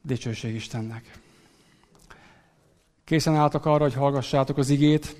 Dicsőség Istennek. Készen álltok arra, hogy hallgassátok az igét?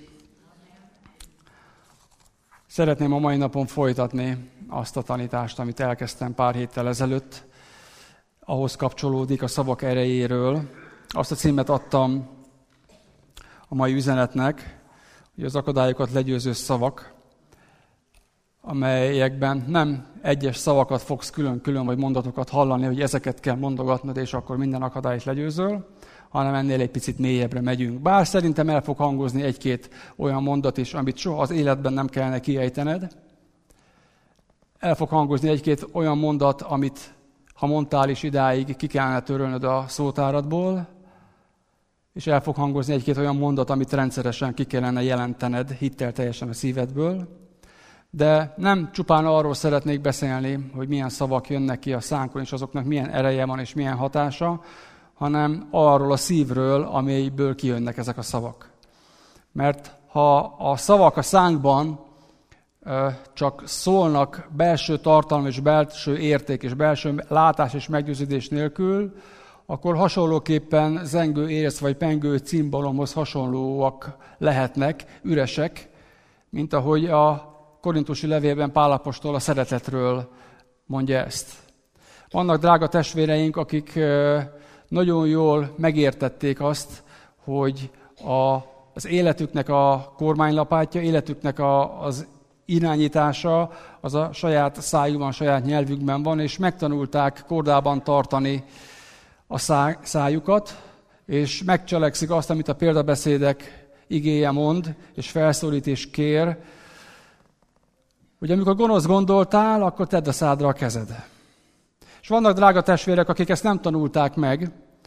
Szeretném a mai napon folytatni azt a tanítást, amit elkezdtem pár héttel ezelőtt. Ahhoz kapcsolódik a szavak erejéről. Azt a címet adtam a mai üzenetnek, hogy az akadályokat legyőző szavak, amelyekben nem egyes szavakat fogsz külön-külön, vagy mondatokat hallani, hogy ezeket kell mondogatnod, és akkor minden akadályt legyőzöl, hanem ennél egy picit mélyebbre megyünk. Bár szerintem el fog hangozni egy-két olyan mondat is, amit soha az életben nem kellene kiejtened. El fog hangozni egy-két olyan mondat, amit ha mondtál is idáig, ki kellene törölnöd a szótáradból, és el fog hangozni egy-két olyan mondat, amit rendszeresen ki kellene jelentened hittelteljesen a szívedből. De nem csupán arról szeretnék beszélni, hogy milyen szavak jönnek ki a szánkon, és azoknak milyen ereje van, és milyen hatása, hanem arról a szívről, amelyből kijönnek ezek a szavak. Mert ha a szavak a szánkban csak szólnak belső tartalom és belső érték és belső látás és meggyőződés nélkül, akkor hasonlóképpen zengő érez vagy pengő cimbalomhoz hasonlóak lehetnek, üresek, mint ahogy a korintusi levélben Pál apostol a szeretetről mondja ezt. Vannak drága testvéreink, akik nagyon jól megértették azt, hogy az életüknek a kormánylapátja, életüknek az irányítása az a saját szájukban, a saját nyelvükben van, és megtanulták kordában tartani a szájukat, és megcselekszik azt, amit a példabeszédek igéje mond, és felszólít és kér, hogy amikor gonosz gondoltál, akkor tedd a szádra a kezed. És vannak drága testvérek, akik ezt nem tanulták meg,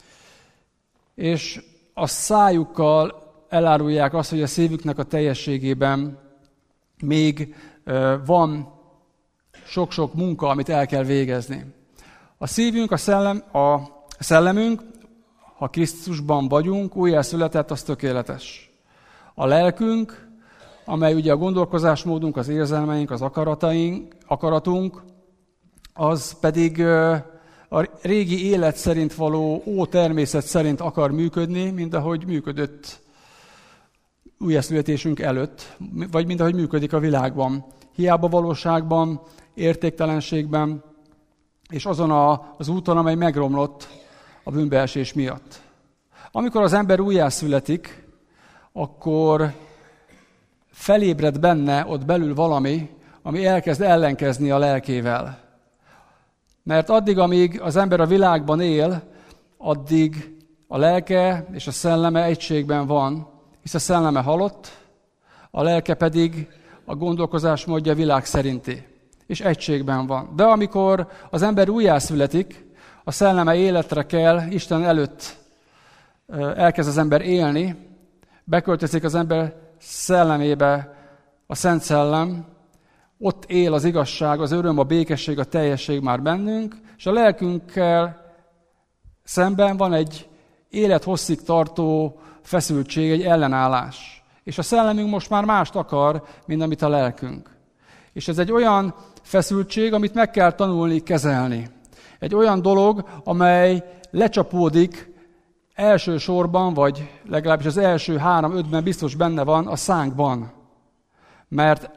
és a szájukkal elárulják azt, hogy a szívüknek a teljességében még van sok-sok munka, amit el kell végezni. A szívünk, a szellemünk, ha Krisztusban vagyunk, újjászületett, az tökéletes. A lelkünk, amely ugye a gondolkozásmódunk, az érzelmeink, az akaratunk, az pedig a régi élet szerint való ótermészet szerint akar működni, mint ahogy működött újjászületésünk előtt, vagy mint ahogy működik a világban. Hiába valóságban, értéktelenségben, és azon az úton, amely megromlott a bűnbeesés miatt. Amikor az ember újjászületik, akkor felébred benne ott belül valami, ami elkezd ellenkezni a lelkével. Mert addig, amíg az ember a világban él, addig a lelke és a szelleme egységben van, hisz a szelleme halott, a lelke pedig a gondolkozásmódja világ szerinti, és egységben van. De amikor az ember újjászületik, a szelleme életre kell, Isten előtt elkezd az ember élni, beköltözik az ember szellemébe a Szent Szellem, ott él az igazság, az öröm, a békesség, a teljesség már bennünk, és a lelkünkkel szemben van egy élethosszig tartó feszültség, egy ellenállás. És a szellemünk most már mást akar, mint amit a lelkünk. És ez egy olyan feszültség, amit meg kell tanulni, kezelni. Egy olyan dolog, amely lecsapódik elsősorban, vagy legalábbis az első 3-5-ben biztos benne van a szánkban. Mert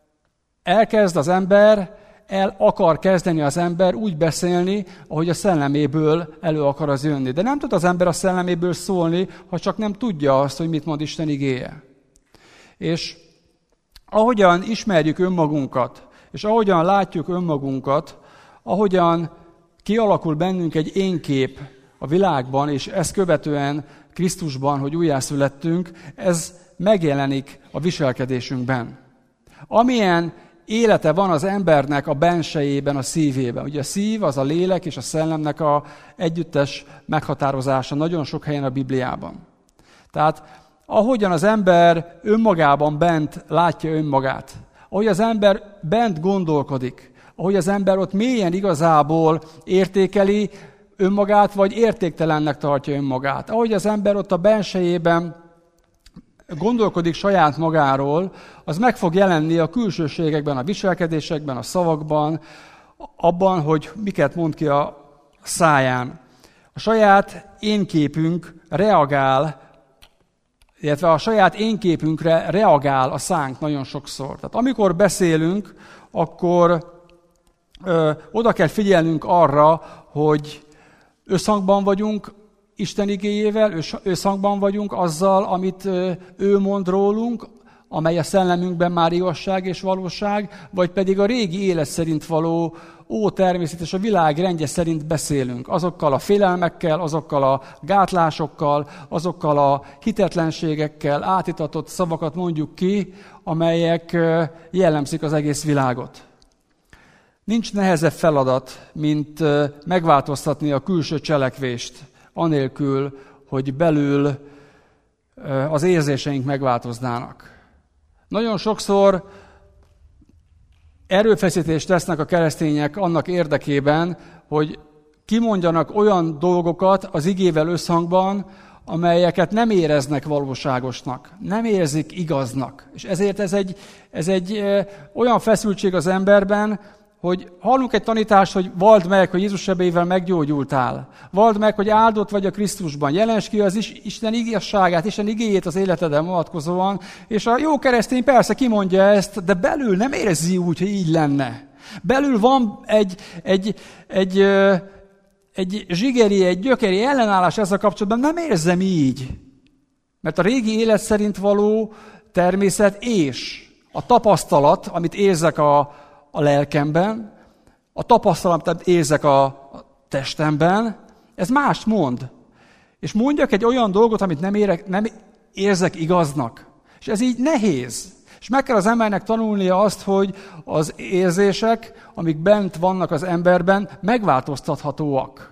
el akar kezdeni az ember úgy beszélni, ahogy a szelleméből elő akar az jönni. De nem tud az ember a szelleméből szólni, ha csak nem tudja azt, hogy mit mond Isten igéje. És ahogyan ismerjük önmagunkat, és ahogyan látjuk önmagunkat, ahogyan kialakul bennünk egy énkép a világban, és ezt követően Krisztusban, hogy újjászülettünk, ez megjelenik a viselkedésünkben. Amilyen élete van az embernek a bensejében, a szívében. Ugye a szív az a lélek és a szellemnek a együttes meghatározása nagyon sok helyen a Bibliában. Tehát ahogyan az ember önmagában bent látja önmagát, ahogy az ember bent gondolkodik, ahogy az ember ott mélyen igazából értékeli önmagát, vagy értéktelennek tartja önmagát. Ahogy az ember ott a bensejében gondolkodik saját magáról, az meg fog jelenni a külsőségekben, a viselkedésekben, a szavakban, abban, hogy miket mond ki a száján. A saját énképünk reagál, illetve a saját énképünkre reagál a szánk nagyon sokszor. Tehát amikor beszélünk, akkor oda kell figyelnünk arra, hogy összhangban vagyunk Isten igéjével, összhangban vagyunk azzal, amit ő mond rólunk, amely a szellemünkben már igazság és valóság, vagy pedig a régi élet szerint való természet és a világ rendje szerint beszélünk. Azokkal a félelmekkel, azokkal a gátlásokkal, azokkal a hitetlenségekkel átitatott szavakat mondjuk ki, amelyek jellemzik az egész világot. Nincs nehezebb feladat, mint megváltoztatni a külső cselekvést, anélkül, hogy belül az érzéseink megváltoznának. Nagyon sokszor erőfeszítést tesznek a keresztények annak érdekében, hogy kimondjanak olyan dolgokat az igével összhangban, amelyeket nem éreznek valóságosnak, nem érzik igaznak. És ezért ez egy olyan feszültség az emberben, hogy hallunk egy tanítást, hogy vald meg, hogy Jézus sebével meggyógyultál. Vald meg, hogy áldott vagy a Krisztusban. Jelensd ki az Isten igazságát, Isten igéjét az életeden vonatkozóan. És a jó keresztény persze kimondja ezt, de belül nem érzi úgy, hogy így lenne. Belül van egy zsigeri, egy gyökeri ellenállás ezzel kapcsolatban, nem érzem így. Mert a régi élet szerint való természet és a tapasztalat, amit érzek a lelkemben, a tapasztalat, amit érzek a testemben, ez mást mond. És mondjak egy olyan dolgot, amit nem érzek igaznak. És ez így nehéz. És meg kell az embernek tanulnia azt, hogy az érzések, amik bent vannak az emberben, megváltoztathatóak.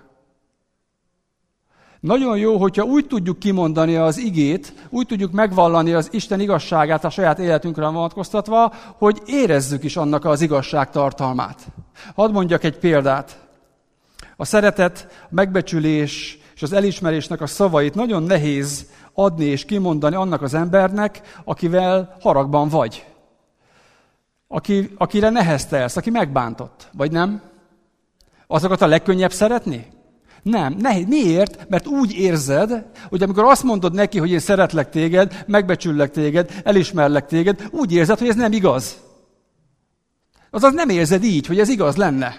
Nagyon jó, hogyha úgy tudjuk kimondani az igét, úgy tudjuk megvallani az Isten igazságát a saját életünkre vonatkoztatva, hogy érezzük is annak az igazság tartalmát. Hadd mondjak egy példát. A szeretet, a megbecsülés és az elismerésnek a szavait nagyon nehéz adni és kimondani annak az embernek, akivel haragban vagy. Akire neheztelsz, aki megbántott, vagy nem? Azokat a legkönnyebb szeretni? Nem. Miért? Mert úgy érzed, hogy amikor azt mondod neki, hogy én szeretlek téged, megbecsüllek téged, elismerlek téged, úgy érzed, hogy ez nem igaz. Azaz nem érzed így, hogy ez igaz lenne.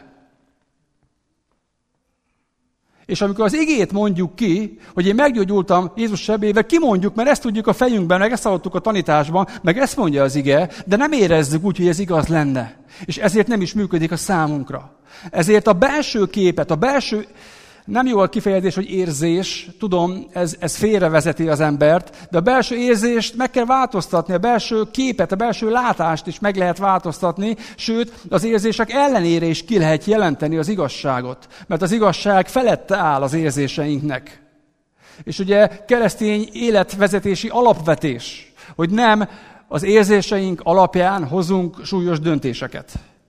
És amikor az igét mondjuk ki, hogy én meggyógyultam Jézus sebével, kimondjuk, mert ezt tudjuk a fejünkben, meg ezt hallottuk a tanításban, meg ezt mondja az ige, de nem érezzük úgy, hogy ez igaz lenne. És ezért nem is működik a számunkra. Ezért a belső képet, nem jó a kifejezés, hogy érzés, tudom, ez félrevezeti az embert, de a belső érzést meg kell változtatni, a belső képet, a belső látást is meg lehet változtatni, sőt, az érzések ellenére is ki lehet jelenteni az igazságot, mert az igazság felette áll az érzéseinknek. És ugye keresztény életvezetési alapvetés, hogy nem az érzéseink alapján hozunk súlyos döntéseket.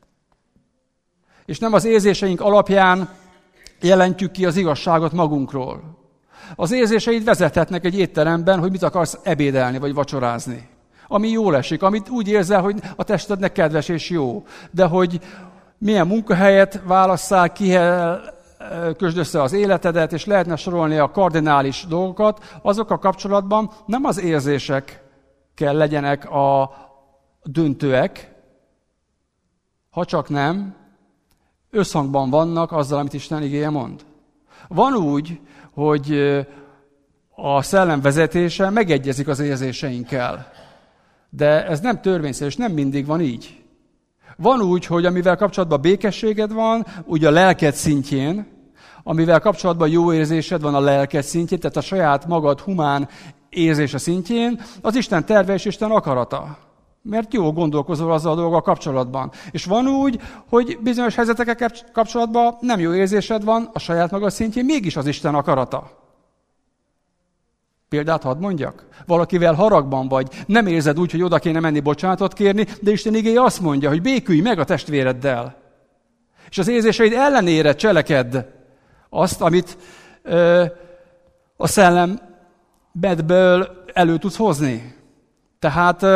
És nem az érzéseink alapján jelentjük ki az igazságot magunkról. Az érzéseid vezethetnek egy étteremben, hogy mit akarsz ebédelni vagy vacsorázni. Ami jól esik, amit úgy érzel, hogy a testednek kedves és jó. De hogy milyen munkahelyet válasszál, kihez kösd össze az életedet, és lehetne sorolni a kardinális dolgokat, azokkal kapcsolatban nem az érzések kell legyenek a döntőek, ha csak nem összhangban vannak azzal, amit Isten igéje mond. Van úgy, hogy a szellem vezetése megegyezik az érzéseinkkel, de ez nem törvényszerű, és nem mindig van így. Van úgy, hogy amivel kapcsolatban békességed van, úgy a lelked szintjén, amivel kapcsolatban jó érzésed van a lelked szintjén, tehát a saját magad humán érzése szintjén, az Isten terve és Isten akarata. Mert jó gondolkozol azzal a dolggal kapcsolatban. És van úgy, hogy bizonyos helyzetekkel kapcsolatban nem jó érzésed van a saját magad szintjén, mégis az Isten akarata. Példát hadd mondjak. Valakivel haragban vagy, nem érzed úgy, hogy oda kéne menni bocsánatot kérni, de Isten igéje azt mondja, hogy békülj meg a testvéreddel. És az érzéseid ellenére cselekedd azt, amit a szellemből elő tudsz hozni. Tehát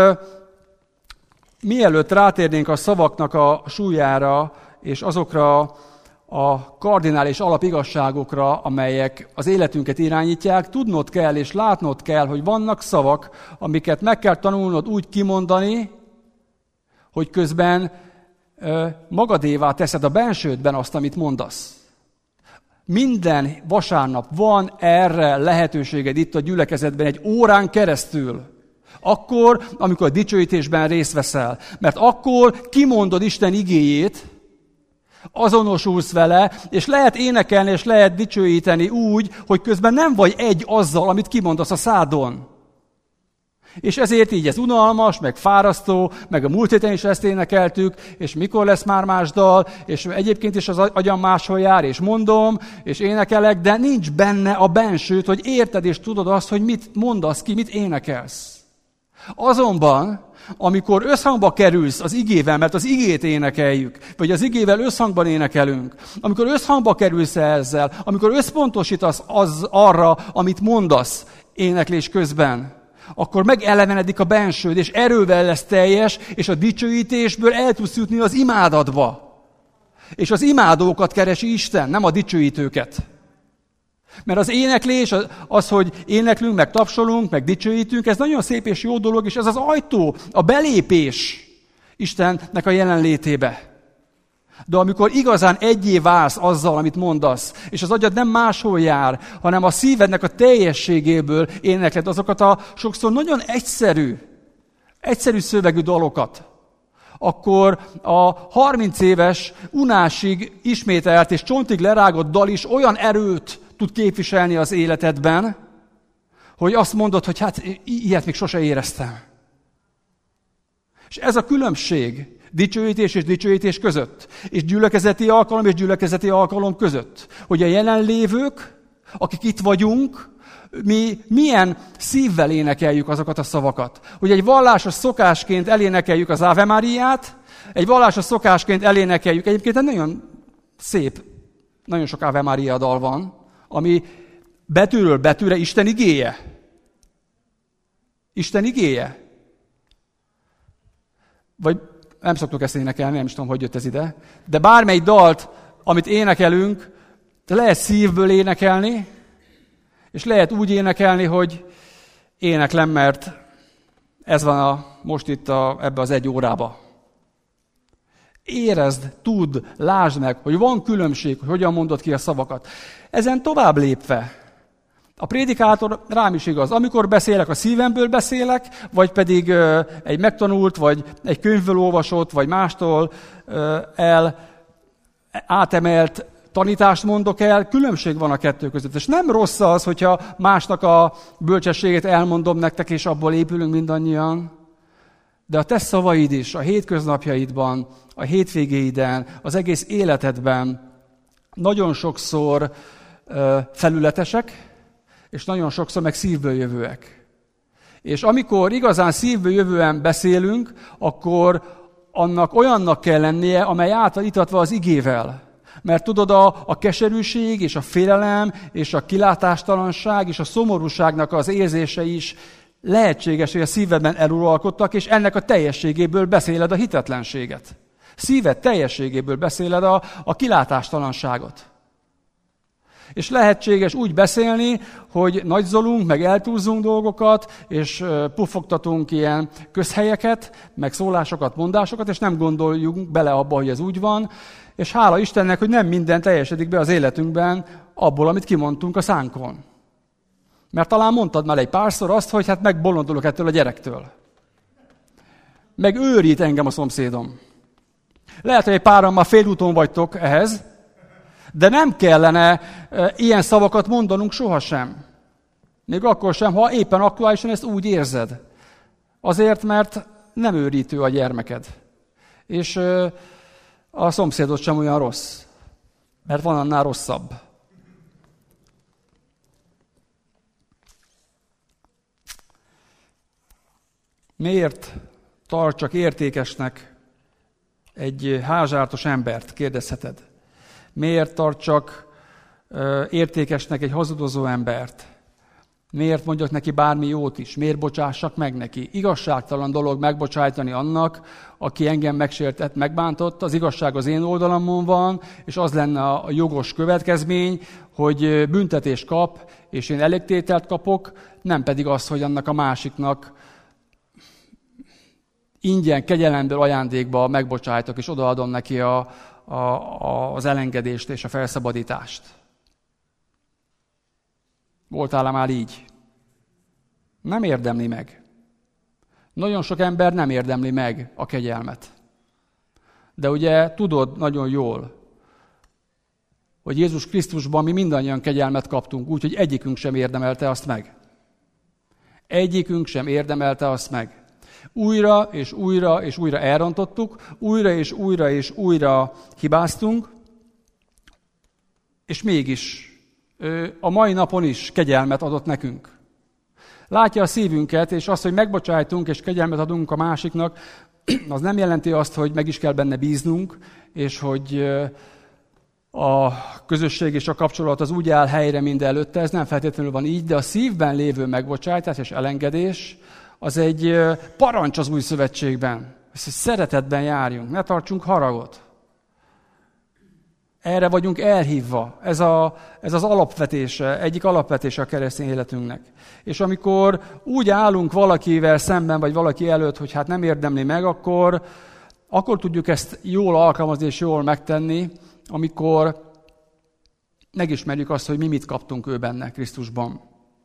mielőtt rátérnénk a szavaknak a súlyára, és azokra a kardinális alapigazságokra, amelyek az életünket irányítják, tudnod kell és látnod kell, hogy vannak szavak, amiket meg kell tanulnod úgy kimondani, hogy közben magadévá teszed a bensődben azt, amit mondasz. Minden vasárnap van erre lehetőséged itt a gyülekezetben egy órán keresztül. Akkor, amikor a dicsőítésben részt veszel. Mert akkor kimondod Isten igéjét, azonosulsz vele, és lehet énekelni, és lehet dicsőíteni úgy, hogy közben nem vagy egy azzal, amit kimondasz a szádon. És ezért így ez unalmas, meg fárasztó, meg a múlt héten is ezt énekeltük, és mikor lesz már más dal, és egyébként is az agyam máshol jár, és mondom, és énekelek, de nincs benne a bensőt, hogy érted és tudod azt, hogy mit mondasz ki, mit énekelsz. Azonban, amikor összhangba kerülsz az igével, mert az igét énekeljük, vagy az igével összhangban énekelünk, amikor összhangba kerülsz ezzel, amikor összpontosítasz arra, amit mondasz éneklés közben, akkor megelevenedik a bensőd, és erővel lesz teljes, és a dicsőítésből el tudsz jutni az imádatba. És az imádókat keresi Isten, nem a dicsőítőket. Mert az éneklés, az, hogy éneklünk, meg tapsolunk, meg dicsőítünk, ez nagyon szép és jó dolog, és ez az ajtó, a belépés Istennek a jelenlétébe. De amikor igazán egyé válsz azzal, amit mondasz, és az agyad nem máshol jár, hanem a szívednek a teljességéből énekled azokat a sokszor nagyon egyszerű szövegű dalokat, akkor a 30 éves unásig ismételt és csontig lerágott dal is olyan erőt tud képviselni az életedben, hogy azt mondod, hogy hát ilyet még sose éreztem. És ez a különbség dicsőítés és dicsőítés között, és gyülekezeti alkalom és gyülekezeti alkalom között, hogy a jelenlévők, akik itt vagyunk, mi milyen szívvel énekeljük azokat a szavakat. Hogy egy vallásos szokásként elénekeljük az Ave Mariát, egy vallásos szokásként elénekeljük, egyébként egy nagyon szép, nagyon sok Ave Maria dal van, ami betűről betűre Isten igéje. Isten igéje. Vagy nem szoktuk ezt énekelni, nem is tudom, hogy jött ez ide, de bármely dalt, amit énekelünk, lehet szívből énekelni, és lehet úgy énekelni, hogy éneklem, mert ez van most itt ebbe az 1 órába. Érezd, tudd, lásd meg, hogy van különbség, hogy hogyan mondod ki a szavakat. Ezen tovább lépve, a prédikátor rám is igaz. Amikor beszélek, a szívemből beszélek, vagy pedig egy megtanult, vagy egy könyvből olvasott, vagy mástól átemelt tanítást mondok el, különbség van a kettő között. És nem rossz az, hogyha másnak a bölcsességét elmondom nektek, és abból épülünk mindannyian. De a te szavaid is a hétköznapjaidban, a hétvégéiden, az egész életedben nagyon sokszor felületesek, és nagyon sokszor meg szívből jövőek. És amikor igazán szívből jövően beszélünk, akkor annak olyannak kell lennie, amely által itatva az igével. Mert tudod, a keserűség, és a félelem, és a kilátástalanság, és a szomorúságnak az érzése is lehetséges, hogy a szívedben eluralkodtak, és ennek a teljességéből beszéled a hitetlenséget. Szíved teljességéből beszéled a kilátástalanságot. És lehetséges úgy beszélni, hogy nagyzolunk, meg eltúzzunk dolgokat, és puffogtatunk ilyen közhelyeket, meg szólásokat, mondásokat, és nem gondoljunk bele abba, hogy ez úgy van. És hála Istennek, hogy nem minden teljesedik be az életünkben abból, amit kimondtunk a szánkon. Mert talán mondtad már egy párszor azt, hogy hát megbolondulok ettől a gyerektől. Meg őrít engem a szomszédom. Lehet, hogy egy páran már félúton vagytok ehhez, de nem kellene ilyen szavakat mondanunk sohasem. Még akkor sem, ha éppen aktuálisan ezt úgy érzed. Azért, mert nem őrítő a gyermeked. És a szomszédod sem olyan rossz, mert van annál rosszabb. Miért tartsak értékesnek egy házsártos embert, kérdezheted. Miért tartsak értékesnek egy hazudozó embert? Miért mondjak neki bármi jót is? Miért bocsássak meg neki? Igazságtalan dolog megbocsájtani annak, aki engem megsértett, megbántott. Az igazság az én oldalamon van, és az lenne a jogos következmény, hogy büntetést kap, és én elégtételt kapok, nem pedig az, hogy annak a másiknak ingyen, kegyelemből ajándékba megbocsájtok, és odaadom neki az elengedést és a felszabadítást. Voltál már így? Nem érdemli meg. Nagyon sok ember nem érdemli meg a kegyelmet. De ugye tudod nagyon jól, hogy Jézus Krisztusban mi mindannyian kegyelmet kaptunk, úgyhogy egyikünk sem érdemelte azt meg. Egyikünk sem érdemelte azt meg. Újra és újra és újra elrontottuk, újra és újra és újra hibáztunk, és mégis a mai napon is kegyelmet adott nekünk. Látja a szívünket, és azt, hogy megbocsájtunk és kegyelmet adunk a másiknak, az nem jelenti azt, hogy meg is kell benne bíznunk, és hogy a közösség és a kapcsolat az úgy áll helyre, mint előtte. Ez nem feltétlenül van így, de a szívben lévő megbocsájtás és elengedés az egy parancs az új szövetségben. Ez, hogy szeretetben járjunk, ne tartsunk haragot. Erre vagyunk elhívva. Ez az alapvetése, egyik alapvetése a keresztény életünknek. És amikor úgy állunk valakivel szemben, vagy valaki előtt, hogy hát nem érdemli meg, akkor tudjuk ezt jól alkalmazni és jól megtenni, amikor megismerjük azt, hogy mi mit kaptunk ő benne, Krisztusban.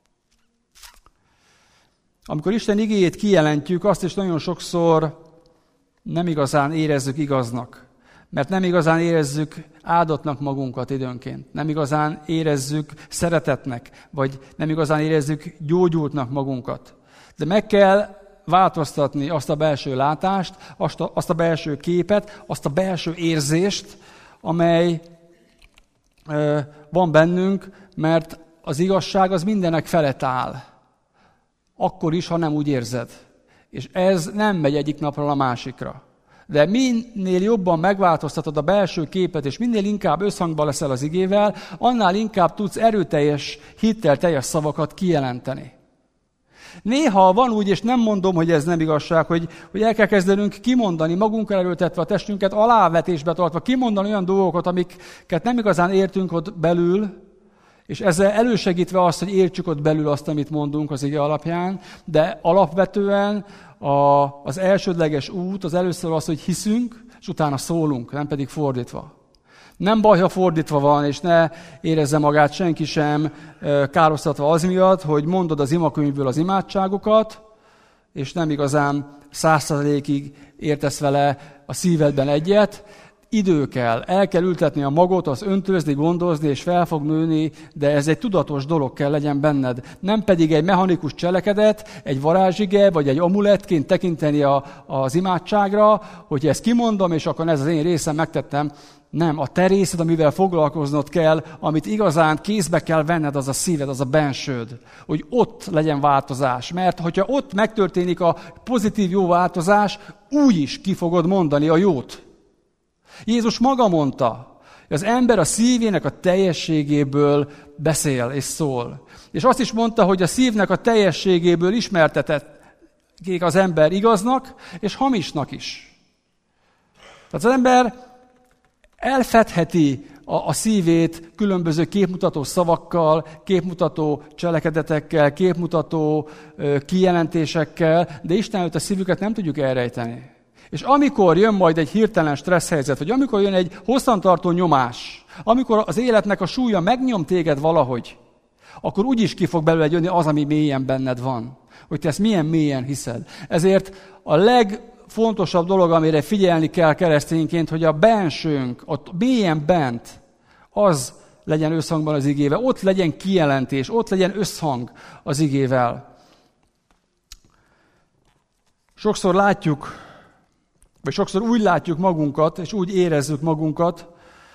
Amikor Isten igéjét kijelentjük, azt is nagyon sokszor nem igazán érezzük igaznak. Mert nem igazán érezzük áldottnak magunkat időnként. Nem igazán érezzük szeretetnek, vagy nem igazán érezzük gyógyultnak magunkat. De meg kell változtatni azt a belső látást, azt a belső képet, azt a belső érzést, amely van bennünk, mert az igazság az mindenek felett áll. Akkor is, ha nem úgy érzed. És ez nem megy egyik napról a másikra. De minél jobban megváltoztatod a belső képet, és minél inkább összhangban leszel az igével, annál inkább tudsz erőteljes, hittelteljes szavakat kijelenteni. Néha van úgy, és nem mondom, hogy ez nem igazság, hogy el kell kezdenünk kimondani, magunkra erőltetve a testünket, alávetésbe tartva, kimondani olyan dolgokat, amiket nem igazán értünk ott belül, és ezzel elősegítve azt, hogy értsük ott belül azt, amit mondunk az ige alapján, de alapvetően az elsődleges út az először az, hogy hiszünk, és utána szólunk, nem pedig fordítva. Nem baj, ha fordítva van, és ne érezze magát senki sem károsztatva az miatt, hogy mondod az imakönyvből az imádságokat, és nem igazán 100%-ig értesz vele a szívedben egyet. Idő kell, el kell ültetni a magot, az öntözni, gondozni, és fel fog nőni, de ez egy tudatos dolog kell legyen benned. Nem pedig egy mechanikus cselekedet, egy varázsige, vagy egy amulettként tekinteni az imádságra, hogy ezt kimondom, és akkor ez az én részem, megtettem. Nem, a te részed, amivel foglalkoznod kell, amit igazán kézbe kell venned, az a szíved, az a bensőd. Hogy ott legyen változás. Mert hogyha ott megtörténik a pozitív jó változás, úgy is ki fogod mondani a jót. Jézus maga mondta, hogy az ember a szívének a teljességéből beszél és szól. És azt is mondta, hogy a szívnek a teljességéből ismertetik az ember igaznak és hamisnak is. Tehát az ember elfedheti a szívét különböző képmutató szavakkal, képmutató cselekedetekkel, képmutató kijelentésekkel, de Isten előtt a szívüket nem tudjuk elrejteni. És amikor jön majd egy hirtelen stressz helyzet, vagy amikor jön egy hosszantartó nyomás, amikor az életnek a súlya megnyom téged valahogy, akkor úgyis ki fog belőle jönni az, ami mélyen benned van. Hogy te ezt milyen mélyen hiszed. Ezért a legfontosabb dolog, amire figyelni kell keresztényként, hogy a bensőnk, ott mélyen bent, az legyen összhangban az igével, ott legyen kijelentés, ott legyen összhang az igével. Sokszor látjuk, vagy sokszor úgy látjuk magunkat, és úgy érezzük magunkat,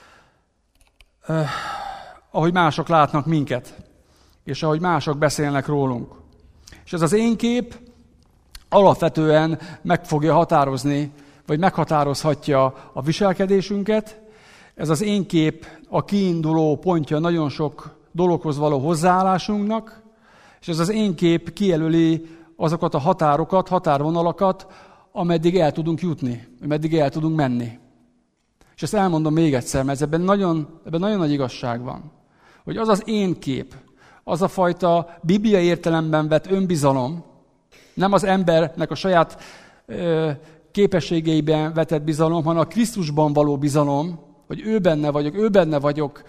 ahogy mások látnak minket, és ahogy mások beszélnek rólunk. És ez az én kép alapvetően meg fogja határozni, vagy meghatározhatja a viselkedésünket. Ez az én kép a kiinduló pontja nagyon sok dologhoz való hozzáállásunknak, És ez az én kép kijelöli azokat a határokat, határvonalakat, ameddig el tudunk jutni, ameddig el tudunk menni. És ezt elmondom még egyszer, mert ebben nagyon nagy igazság van. Hogy az az én kép, az a fajta bibliai értelemben vett önbizalom, nem az embernek a saját képességeiben vetett bizalom, hanem a Krisztusban való bizalom, hogy ő benne vagyok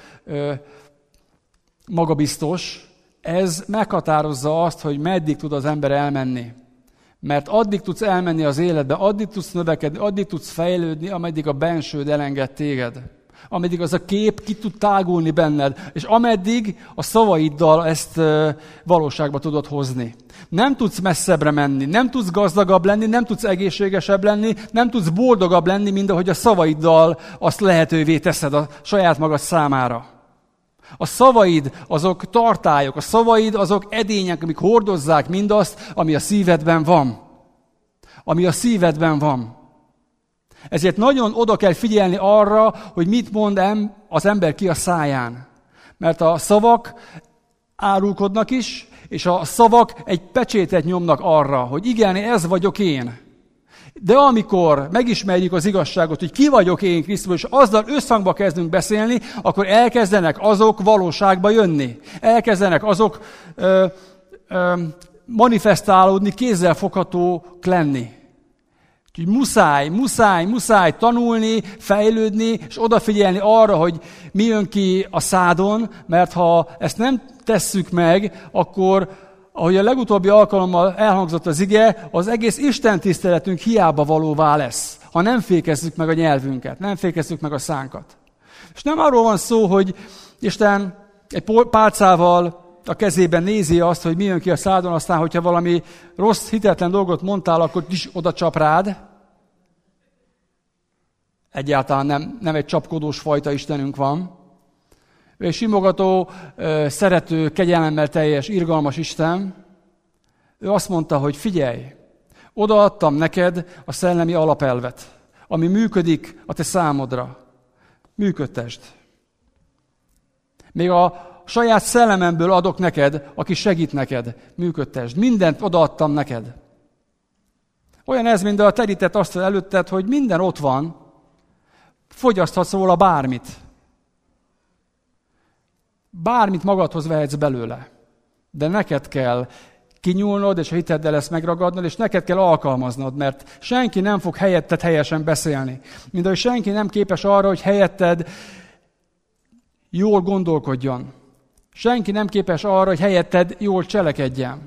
magabiztos, ez meghatározza azt, hogy meddig tud az ember elmenni. Mert addig tudsz elmenni az életbe, addig tudsz növekedni, addig tudsz fejlődni, ameddig a bensőd elenged téged. Ameddig az a kép ki tud tágulni benned, és ameddig a szavaiddal ezt valóságba tudod hozni. Nem tudsz messzebbre menni, nem tudsz gazdagabb lenni, nem tudsz egészségesebb lenni, nem tudsz boldogabb lenni, mint ahogy a szavaiddal azt lehetővé teszed a saját magad számára. A szavaid azok tartályok, a szavaid azok edények, amik hordozzák mindazt, ami a szívedben van. Ami a szívedben van. Ezért nagyon oda kell figyelni arra, hogy mit mond az ember ki a száján. Mert a szavak árulkodnak is, és a szavak egy pecsétet nyomnak arra, hogy igen, ez vagyok én. De amikor megismerjük az igazságot, hogy ki vagyok én Krisztus, és azzal összhangba kezdünk beszélni, akkor elkezdenek azok valóságba jönni. Elkezdenek azok manifestálódni, kézzelfoghatók lenni. Úgyhogy muszáj tanulni, fejlődni, és odafigyelni arra, hogy mi jön ki a szádon, mert ha ezt nem tesszük meg, akkor, ahogy a legutóbbi alkalommal elhangzott az ige, az egész Isten tiszteletünk hiába valóvá lesz, ha nem fékezzük meg a nyelvünket, nem fékezzük meg a szánkat. És nem arról van szó, hogy Isten egy pálcával a kezében nézi azt, hogy mi jön ki a szádon, aztán, hogyha valami rossz, hitetlen dolgot mondtál, akkor is oda csap rád. Egyáltalán nem egy csapkodós fajta Istenünk van. Ő egy simogató, szerető, kegyelemmel teljes, irgalmas Isten. Ő azt mondta, hogy figyelj, odaadtam neked a szellemi alapelvet, ami működik a te számodra. Működtesd. Még a saját szellememből adok neked, aki segít neked, működtesd. Mindent odaadtam neked. Olyan ez, mint a terített asztal előtted, hogy minden ott van, fogyaszthatsz róla bármit. Bármit magadhoz vehetsz belőle. De neked kell kinyúlnod, és a hiteddel ezt megragadnod, és neked kell alkalmaznod, mert senki nem fog helyetted helyesen beszélni. Mint ahogy senki nem képes arra, hogy helyetted jól gondolkodjon. Senki nem képes arra, hogy helyetted jól cselekedjen.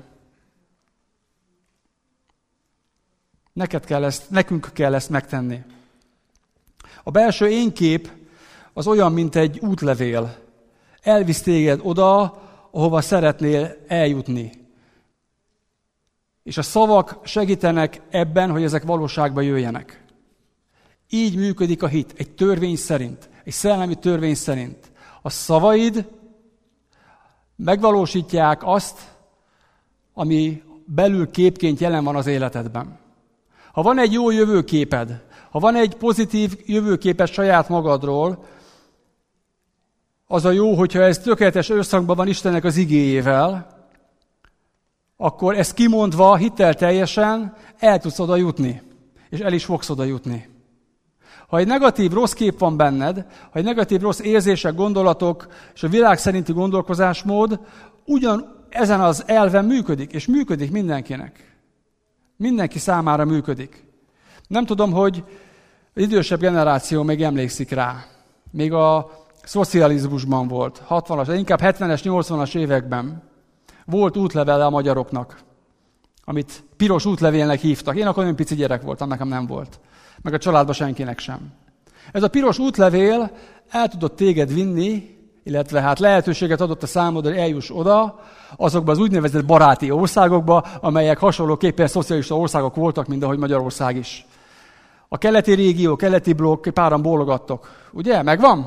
Nekünk kell ezt megtenni. A belső énkép az olyan, mint egy útlevél. Elvisz téged oda, ahova szeretnél eljutni. És a szavak segítenek ebben, hogy ezek valóságba jöjjenek. Így működik a hit, egy törvény szerint, egy szellemi törvény szerint. A szavaid megvalósítják azt, ami belül képként jelen van az életedben. Ha van egy jó jövőképed, ha van egy pozitív jövőképed saját magadról, az a jó, hogyha ez tökéletes összhangban van Istennek az igéjével, akkor ezt kimondva hittelteljesen el tudsz oda jutni, és el is fogsz oda jutni. Ha egy negatív rossz kép van benned, ha egy negatív rossz érzések, gondolatok és a világ szerinti gondolkozásmód ugyan ezen az elven működik, és működik mindenkinek. Mindenki számára működik. Nem tudom, hogy az idősebb generáció még emlékszik rá. Még a szocializmusban volt, 60-as, inkább 70-es, 80-as években volt útlevele a magyaroknak, amit piros útlevélnek hívtak. Én akkor olyan pici gyerek voltam, nekem nem volt. Meg a családban senkinek sem. Ez a piros útlevél el tudott téged vinni, illetve hát lehetőséget adott a számodra, hogy eljuss oda, azokba az úgynevezett baráti országokba, amelyek hasonlóképpen szocialista országok voltak, mint ahogy Magyarország is. A keleti régió, keleti blokk, páran bólogattok. Ugye? Megvan?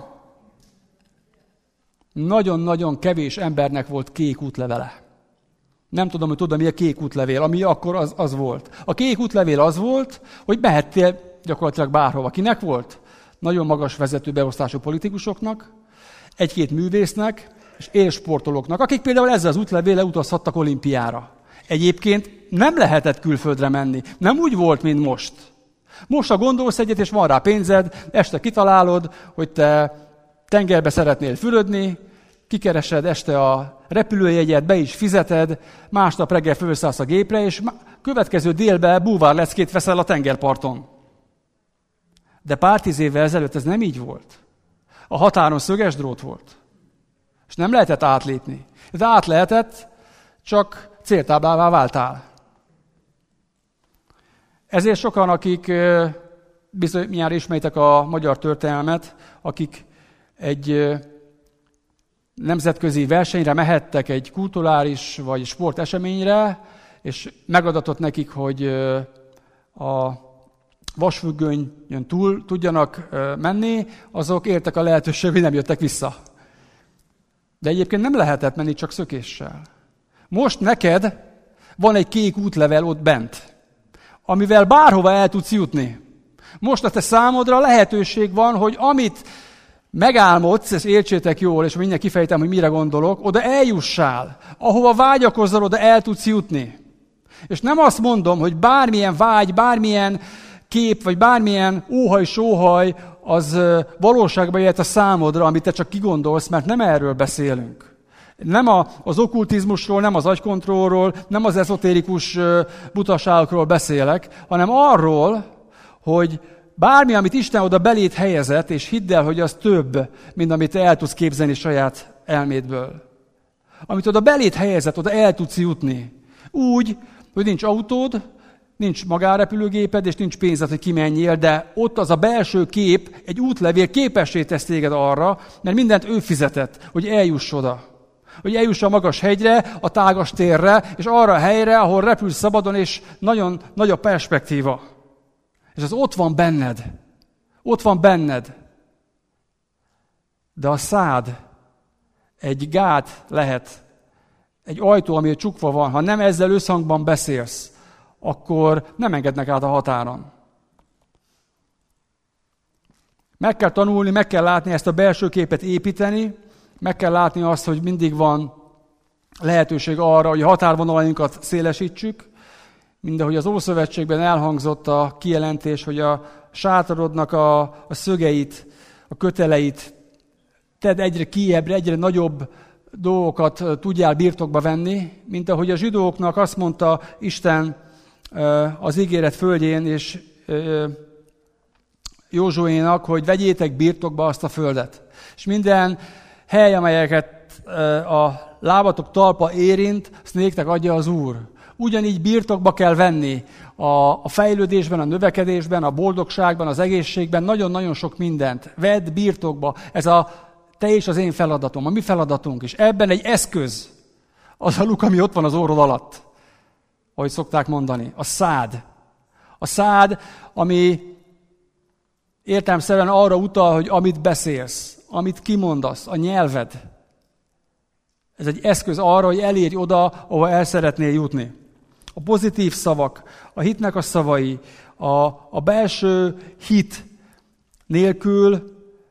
Nagyon-nagyon kevés embernek volt kék útlevele. Nem tudom, hogy tudom, mi a kék útlevél, ami akkor az volt. A kék útlevél az volt, hogy mehettél gyakorlatilag bárhova. Kinek volt? Nagyon magas vezető beosztású politikusoknak, egy-két művésznek, és élsportolóknak, akik például ezzel az útlevéllel utazhattak olimpiára. Egyébként nem lehetett külföldre menni. Nem úgy volt, mint most. Most, ha gondolsz egyet, és van rá pénzed, este kitalálod, hogy te tengerbe szeretnél fürödni, kikeresed este a repülőjegyet, be is fizeted, másnap reggel fölszállsz a gépre, és következő délben búvárleckét veszel a tengerparton. De pár 10 évvel ezelőtt ez nem így volt. A határon szöges drót volt. És nem lehetett átlépni. De át lehetett, csak céltáblává váltál. Ezért sokan, akik bizonyára ismeritek a magyar történelmet, akik egy nemzetközi versenyre mehettek, egy kulturális vagy sporteseményre, és megadatott nekik, hogy a vasfüggönyön túl tudjanak menni, azok éltek a lehetőség, hogy nem jöttek vissza. De egyébként nem lehetett menni csak szökéssel. Most neked van egy kék útlevel ott bent, amivel bárhova el tudsz jutni. Most a te számodra lehetőség van, hogy amit megálmodsz, ezt értsétek jól, és mindjárt kifejtem, hogy mire gondolok, oda eljussál. Ahova vágyakozzal, oda el tudsz jutni. És nem azt mondom, hogy bármilyen vágy, bármilyen kép, vagy bármilyen óhaj-sóhaj, az valóságban jöhet a számodra, amit te csak kigondolsz, mert nem erről beszélünk. Nem az okkultizmusról, nem az agykontrollról, nem az ezotérikus butaságokról beszélek, hanem arról, hogy bármi, amit Isten oda beléd helyezett, és hidd el, hogy az több, mint amit el tudsz képzelni saját elmédből. Amit oda beléd helyezett, oda el tudsz jutni. Úgy, hogy nincs autód, nincs magánrepülőgéped, és nincs pénzed, hogy kimenjél, de ott az a belső kép, egy útlevél képessé tesz téged arra, mert mindent ő fizetett, hogy eljuss oda. Hogy eljuss a magas hegyre, a tágas térre, és arra a helyre, ahol repülsz szabadon, és nagyon nagy a perspektíva. És az ott van benned. Ott van benned. De a szád egy gát lehet, egy ajtó, ami csukva van. Ha nem ezzel összhangban beszélsz, akkor nem engednek át a határon. Meg kell tanulni, meg kell látni ezt a belső képet építeni, meg kell látni azt, hogy mindig van lehetőség arra, hogy a határvonalainkat szélesítsük, mindahogy az Ószövetségben elhangzott a kijelentés, hogy a sátorodnak a szögeit, a köteleit tedd egyre kijebbre, egyre nagyobb dolgokat tudjál birtokba venni, mint ahogy a zsidóknak azt mondta Isten az ígéret földjén és Józsuénak, hogy vegyétek birtokba azt a földet. És minden hely, amelyeket a lábatok talpa érint, azt néktek adja az Úr. Ugyanígy birtokba kell venni a fejlődésben, a növekedésben, a boldogságban, az egészségben, nagyon-nagyon sok mindent. Vedd birtokba. Ez a te és az én feladatom, a mi feladatunk is. Ebben egy eszköz, az a luk, ami ott van az orrod alatt, ahogy szokták mondani, a szád. A szád, ami értelemszerűen arra utal, hogy amit beszélsz, amit kimondasz, a nyelved. Ez egy eszköz arra, hogy elérj oda, ahova el szeretnél jutni. A pozitív szavak, a hitnek a szavai, a belső hit nélkül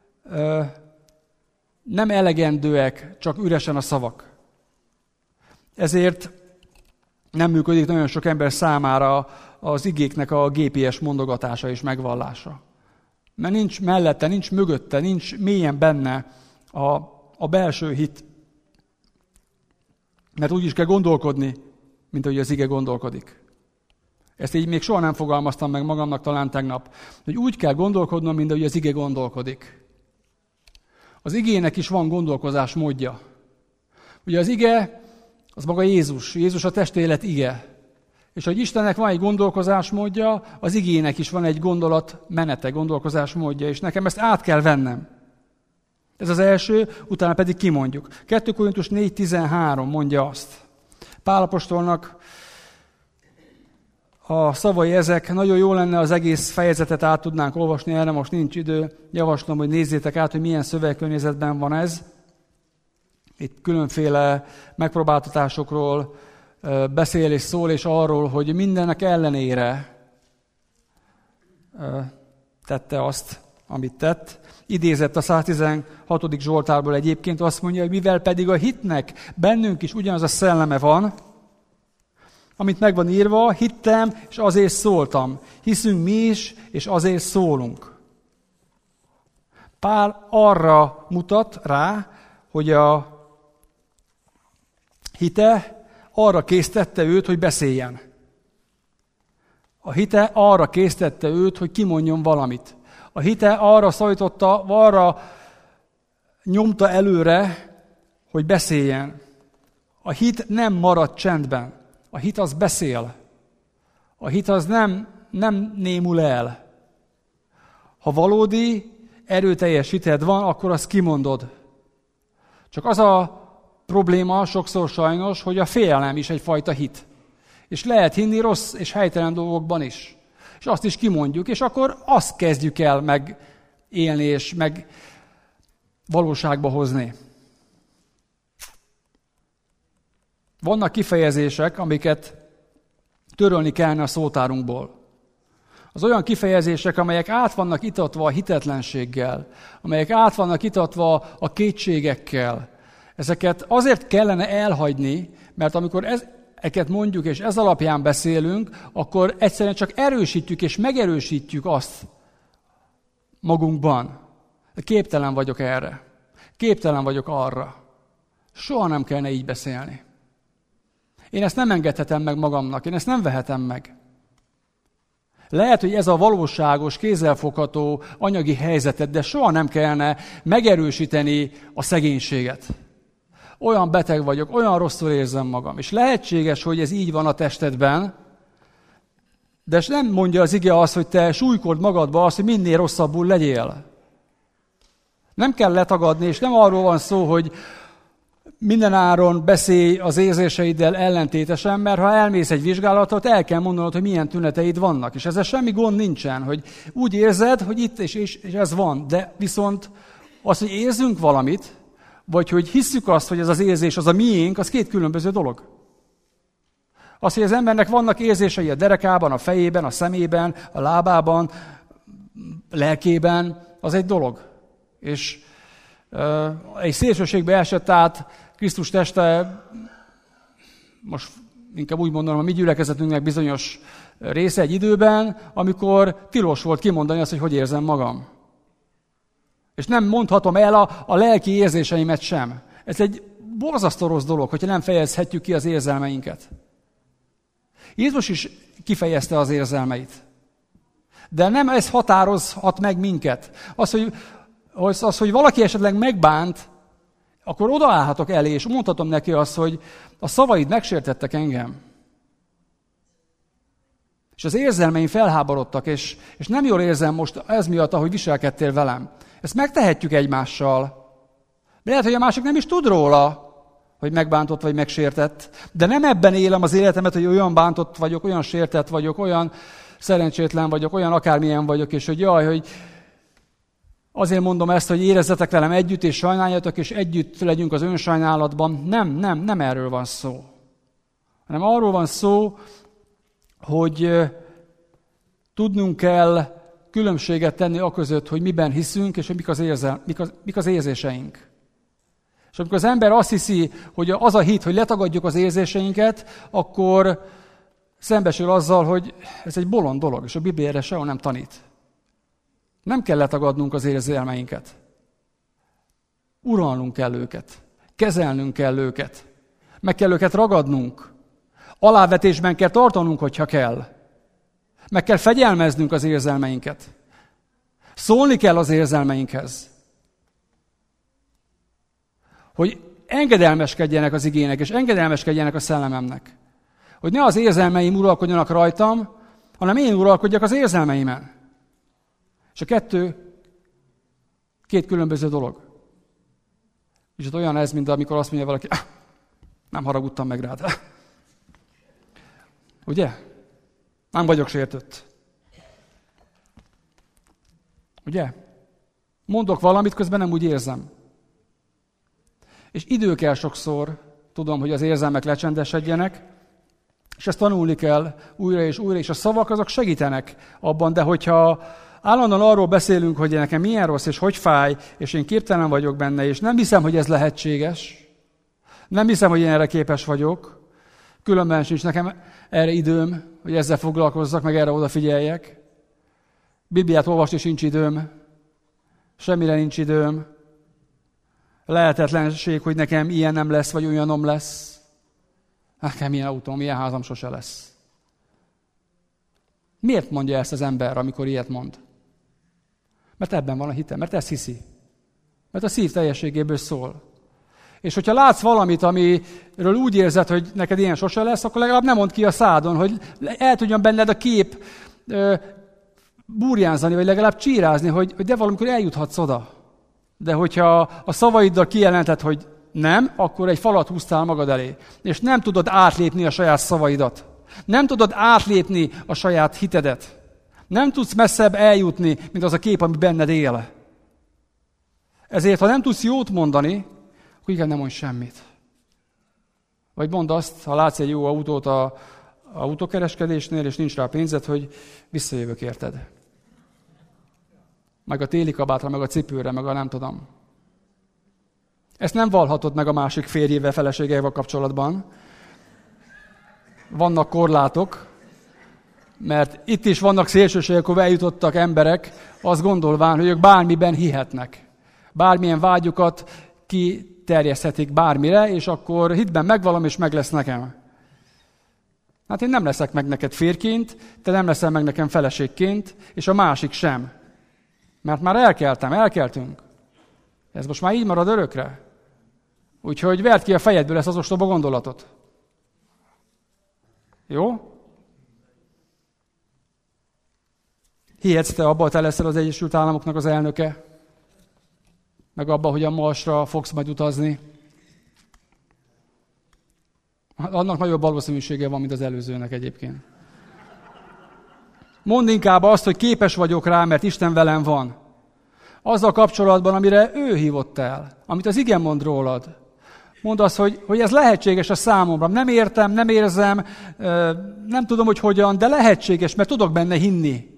nem elegendőek, csak üresen a szavak. Ezért nem működik nagyon sok ember számára az igéknek a GPS mondogatása és megvallása. Mert nincs mellette, nincs mögötte, nincs mélyen benne a belső hit. Mert úgy is kell gondolkodni, mint ahogy az ige gondolkodik. Ezt így még soha nem fogalmaztam meg magamnak, talán tegnap, hogy úgy kell gondolkodnom, mint ahogy az ige gondolkodik. Az igének is van gondolkozás módja. Ugye az ige, az maga Jézus. Jézus a testélet ige. És hogy Istennek van egy gondolkozás módja, az igének is van egy gondolat menete, gondolkozás módja, és nekem ezt át kell vennem. Ez az első, utána pedig kimondjuk. 2 Korintus 4.13 mondja azt. Pál apostolnak a szavai ezek, nagyon jó lenne az egész fejezetet át tudnánk olvasni, erre most nincs idő. Javaslom, hogy nézzétek át, hogy milyen szövegkörnyezetben van ez. Itt különféle megpróbáltatásokról beszél és szól, és arról, hogy mindennek ellenére tette azt, amit tett. Idézett a 116. Zsoltárból egyébként, azt mondja, hogy mivel pedig a hitnek bennünk is ugyanaz a szelleme van, amit meg van írva, hittem, és azért szóltam. Hiszünk mi is, és azért szólunk. Pál arra mutat rá, hogy a hite arra késztette őt, hogy beszéljen. A hite arra késztette őt, hogy kimondjon valamit. A hite arra szajtotta, arra nyomta előre, hogy beszéljen. A hit nem marad csendben. A hit az beszél. A hit az nem némul el. Ha valódi, erőteljes hited van, akkor azt kimondod. Csak az a probléma sokszor sajnos, hogy a félelem is egyfajta hit. És lehet hinni rossz és helytelen dolgokban is. És azt is kimondjuk, és akkor azt kezdjük el megélni és meg valóságba hozni. Vannak kifejezések, amiket törölni kellene a szótárunkból. Az olyan kifejezések, amelyek át vannak itatva a hitetlenséggel, amelyek át vannak itatva a kétségekkel. Ezeket azért kellene elhagyni, mert amikor ezeket mondjuk és ez alapján beszélünk, akkor egyszerűen csak erősítjük és megerősítjük azt magunkban. Képtelen vagyok erre. Képtelen vagyok arra. Soha nem kellene így beszélni. Én ezt nem engedhetem meg magamnak, én ezt nem vehetem meg. Lehet, hogy ez a valóságos, kézzelfogható anyagi helyzeted, de soha nem kellene megerősíteni a szegénységet. Olyan beteg vagyok, olyan rosszul érzem magam. És lehetséges, hogy ez így van a testedben, de nem mondja az ige azt, hogy te súlykold magadba azt, hogy minél rosszabbul legyél. Nem kell letagadni, és nem arról van szó, hogy minden áron beszélj az érzéseiddel ellentétesen, mert ha elmész egy vizsgálatot, el kell mondanod, hogy milyen tüneteid vannak. És ezzel semmi gond nincsen, hogy úgy érzed, hogy itt és ez van. De viszont az, hogy érzünk valamit, vagy hogy hisszük azt, hogy ez az érzés az a miénk, az két különböző dolog. Az, hogy az embernek vannak érzései a derekában, a fejében, a szemében, a lábában, a lelkében, az egy dolog. És egy szélsőségbe esett át Krisztus teste, most inkább úgy mondanom, a mi gyülekezetünknek bizonyos része egy időben, amikor tilos volt kimondani azt, hogy érzem magam. És nem mondhatom el a lelki érzéseimet sem. Ez egy borzasztó rossz dolog, hogyha nem fejezhetjük ki az érzelmeinket. Jézus is kifejezte az érzelmeit. De nem ez határozhat meg minket. Az, hogy valaki esetleg megbánt, akkor odaállhatok elé, és mondhatom neki azt, hogy a szavaid megsértettek engem. És az érzelmeim felháborodtak, és nem jól érzem most ez miatt, ahogy viselkedtél velem. Ezt megtehetjük egymással. De lehet, hogy a másik nem is tud róla, hogy megbántott vagy megsértett. De nem ebben élem az életemet, hogy olyan bántott vagyok, olyan sértett vagyok, olyan szerencsétlen vagyok, olyan akármilyen vagyok, és hogy jaj, hogy azért mondom ezt, hogy érezzetek velem együtt, és sajnáljatok, és együtt legyünk az önsajnálatban. Nem erről van szó. Hanem arról van szó, hogy tudnunk kell különbséget tenni aközött, hogy miben hiszünk, és hogy mik az érzéseink. És amikor az ember azt hiszi, hogy az a hit, hogy letagadjuk az érzéseinket, akkor szembesül azzal, hogy ez egy bolond dolog, és a Biblia erre sehol nem tanít. Nem kell letagadnunk az érzelmeinket. Uralnunk kell őket. Kezelnünk kell őket. Meg kell őket ragadnunk. Alávetésben kell tartanunk, hogyha kell. Meg kell fegyelmeznünk az érzelmeinket. Szólni kell az érzelmeinkhez. Hogy engedelmeskedjenek az igének, és engedelmeskedjenek a szellememnek. Hogy ne az érzelmeim uralkodjanak rajtam, hanem én uralkodjak az érzelmeimen. És a két különböző dolog. És olyan ez, mint amikor azt mondja valaki, nem haragudtam meg rád. Ugye? Nem vagyok sértött. Ugye? Mondok valamit, közben nem úgy érzem. És idő kell sokszor, tudom, hogy az érzelmek lecsendesedjenek, és ezt tanulni kell újra és újra, és a szavak azok segítenek abban, de hogyha állandóan arról beszélünk, hogy nekem milyen rossz, és hogy fáj, és én képtelen vagyok benne, és nem hiszem, hogy ez lehetséges. Nem hiszem, hogy én erre képes vagyok. Különben sincs nekem erre időm, hogy ezzel foglalkozzak, meg erre odafigyeljek. Bibliát olvasni sincs időm. Semmire nincs időm. Lehetetlenség, hogy nekem ilyen nem lesz, vagy olyanom lesz. Nekem ilyen autóm, ilyen házam sose lesz. Miért mondja ezt az ember, amikor ilyet mond? Mert ebben van a hite, mert ezt hiszi. Mert a szív teljességéből szól. És hogyha látsz valamit, amiről úgy érzed, hogy neked ilyen sose lesz, akkor legalább nem mondd ki a szádon, hogy el tudjon benned a kép burjánzani, vagy legalább csírázni, hogy de valamikor eljuthatsz oda. De hogyha a szavaiddal kijelented, hogy nem, akkor egy falat húztál magad elé. És nem tudod átlépni a saját szavaidat. Nem tudod átlépni a saját hitedet. Nem tudsz messzebb eljutni, mint az a kép, ami benned él. Ezért, ha nem tudsz jót mondani, akkor igen, nem mondj semmit. Vagy mondd azt, ha látsz egy jó autót a autókereskedésnél, és nincs rá pénzed, hogy visszajövök érted. Meg a téli kabátra, meg a cipőre, meg a nem tudom. Ezt nem vallhatod meg a másik férjével, feleségeivel kapcsolatban. Vannak korlátok, mert itt is vannak szélsőségek, ahol eljutottak emberek, azt gondolván, hogy ők bármiben hihetnek. Bármilyen vágyukat kiterjeszthetik bármire, és akkor hitben megvalom, és meg lesz nekem. Hát én nem leszek meg neked férjként, te nem leszel meg nekem feleségként, és a másik sem. Mert már elkeltünk. Ez most már így marad örökre. Úgyhogy verd ki a fejedből ezt az ostoba gondolatot. Jó? Hihetsz te abba, hogy te leszel az Egyesült Államoknak az elnöke? Meg abba, hogy a Marsra fogsz majd utazni? Annak nagyobb valószínűsége van, mint az előzőnek egyébként. Mondd inkább azt, hogy képes vagyok rá, mert Isten velem van. Azzal kapcsolatban, amire ő hívott el, amit az ige mond rólad. Mondd azt, hogy ez lehetséges a számomra. Nem értem, nem érzem, nem tudom, hogy hogyan, de lehetséges, mert tudok benne hinni.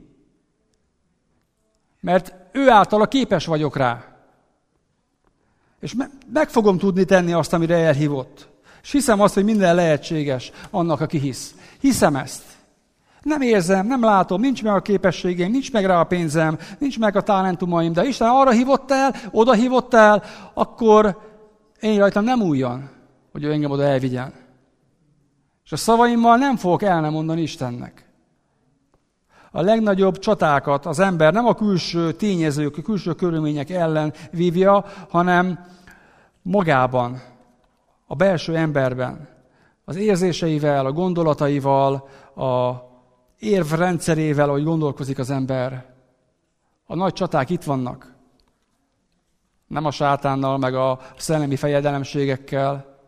Mert ő általa képes vagyok rá. És meg fogom tudni tenni azt, amire elhívott. És hiszem azt, hogy minden lehetséges annak, aki hisz. Hiszem ezt. Nem érzem, nem látom, nincs meg a képességeim, nincs meg rá a pénzem, nincs meg a talentumaim, de Isten arra hívott el, oda hívott el, akkor én rajtam nem újjan, hogy ő engem oda elvigyen. És a szavaimmal nem fogok el nem mondani Istennek. A legnagyobb csatákat az ember nem a külső tényezők, a külső körülmények ellen vívja, hanem magában, a belső emberben, az érzéseivel, a gondolataival, a érvrendszerével, ahogy gondolkozik az ember. A nagy csaták itt vannak. Nem a sátánnal, meg a szellemi fejedelemségekkel.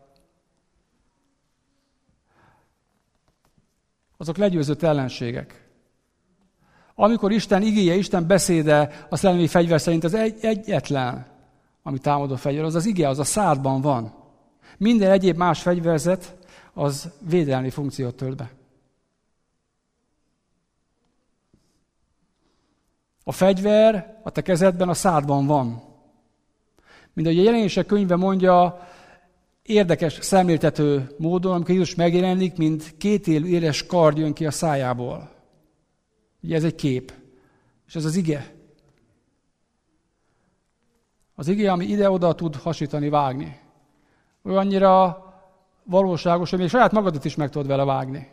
Azok legyőzött ellenségek. Amikor Isten igéje, Isten beszéde a szellemi fegyver szerint az egyetlen, ami támadó fegyver, az ige, az a szádban van. Minden egyéb más fegyverzet, az védelmi funkciót tölt be. A fegyver a te kezedben a szádban van. Mint ahogy a Jelenések könyve mondja, érdekes szemléltető módon, amikor Jézus megjelenik, mint kétélű éles kard jön ki a szájából. Ugye ez egy kép. És ez az ige. Az ige, ami ide-oda tud hasítani, vágni. Olyannyira valóságos, hogy még saját magadat is meg tudod vele vágni.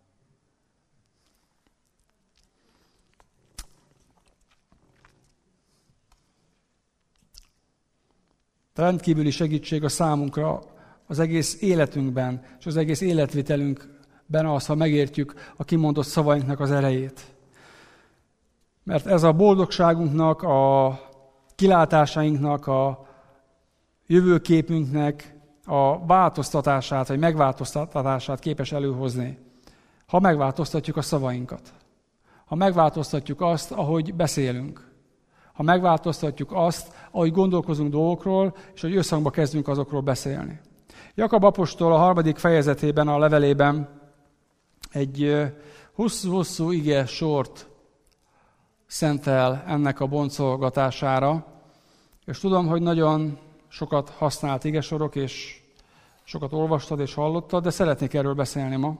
Rendkívüli segítség a számunkra az egész életünkben, és az egész életvitelünkben az, ha megértjük a kimondott szavainknak az erejét. Mert ez a boldogságunknak, a kilátásainknak, a jövőképünknek a változtatását, vagy megváltoztatását képes előhozni, ha megváltoztatjuk a szavainkat. Ha megváltoztatjuk azt, ahogy beszélünk. Ha megváltoztatjuk azt, ahogy gondolkozunk dolgokról, és hogy összhangba kezdünk azokról beszélni. Jakab apostol a 3. fejezetében, a levelében egy hosszú-hosszú ige sort szentel ennek a boncolgatására, és tudom, hogy nagyon sokat használt igesorok, és sokat olvastad és hallottad, de szeretnék erről beszélni ma,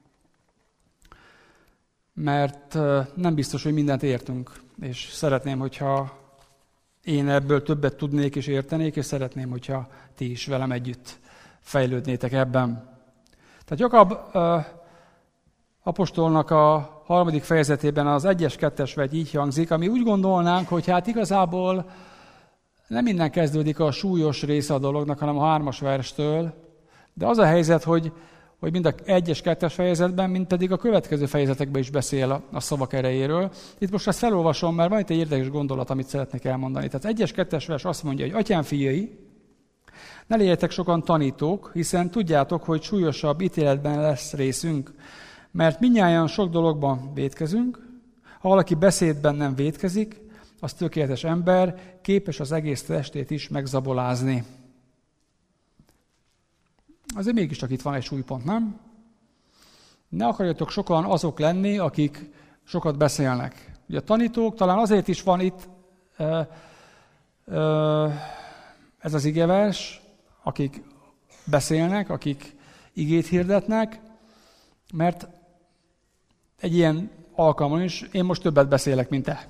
mert nem biztos, hogy mindent értünk, és szeretném, hogyha én ebből többet tudnék és értenék, és szeretném, hogyha ti is velem együtt fejlődnétek ebben. Tehát Jakab apostolnak a 3. fejezetében az 1-es, 2-es vegy így hangzik, ami úgy gondolnánk, hogy hát igazából nem innen kezdődik a súlyos része a dolognak, hanem a 3. verstől, de az a helyzet, hogy mind a 1-es, 2-es fejezetben, mint pedig a következő fejezetekben is beszél a szavak erejéről. Itt most ezt felolvasom, mert van itt egy érdekes gondolat, amit szeretnék elmondani. Tehát 1-es, 2-es vers azt mondja, hogy atyám fiai, ne legyetek sokan tanítók, hiszen tudjátok, hogy súlyosabb ítéletben lesz részünk, mert mindnyájan sok dologban vétkezünk. Ha valaki beszédben nem vétkezik, az tökéletes ember, képes az egész testét is megzabolázni. Azért mégiscsak itt van egy súlypont, nem? Ne akarjatok sokan azok lenni, akik sokat beszélnek. Ugye a tanítók, talán azért is van itt ez az igevers, akik beszélnek, akik igét hirdetnek, mert egy ilyen alkalmon is én most többet beszélek, mint te.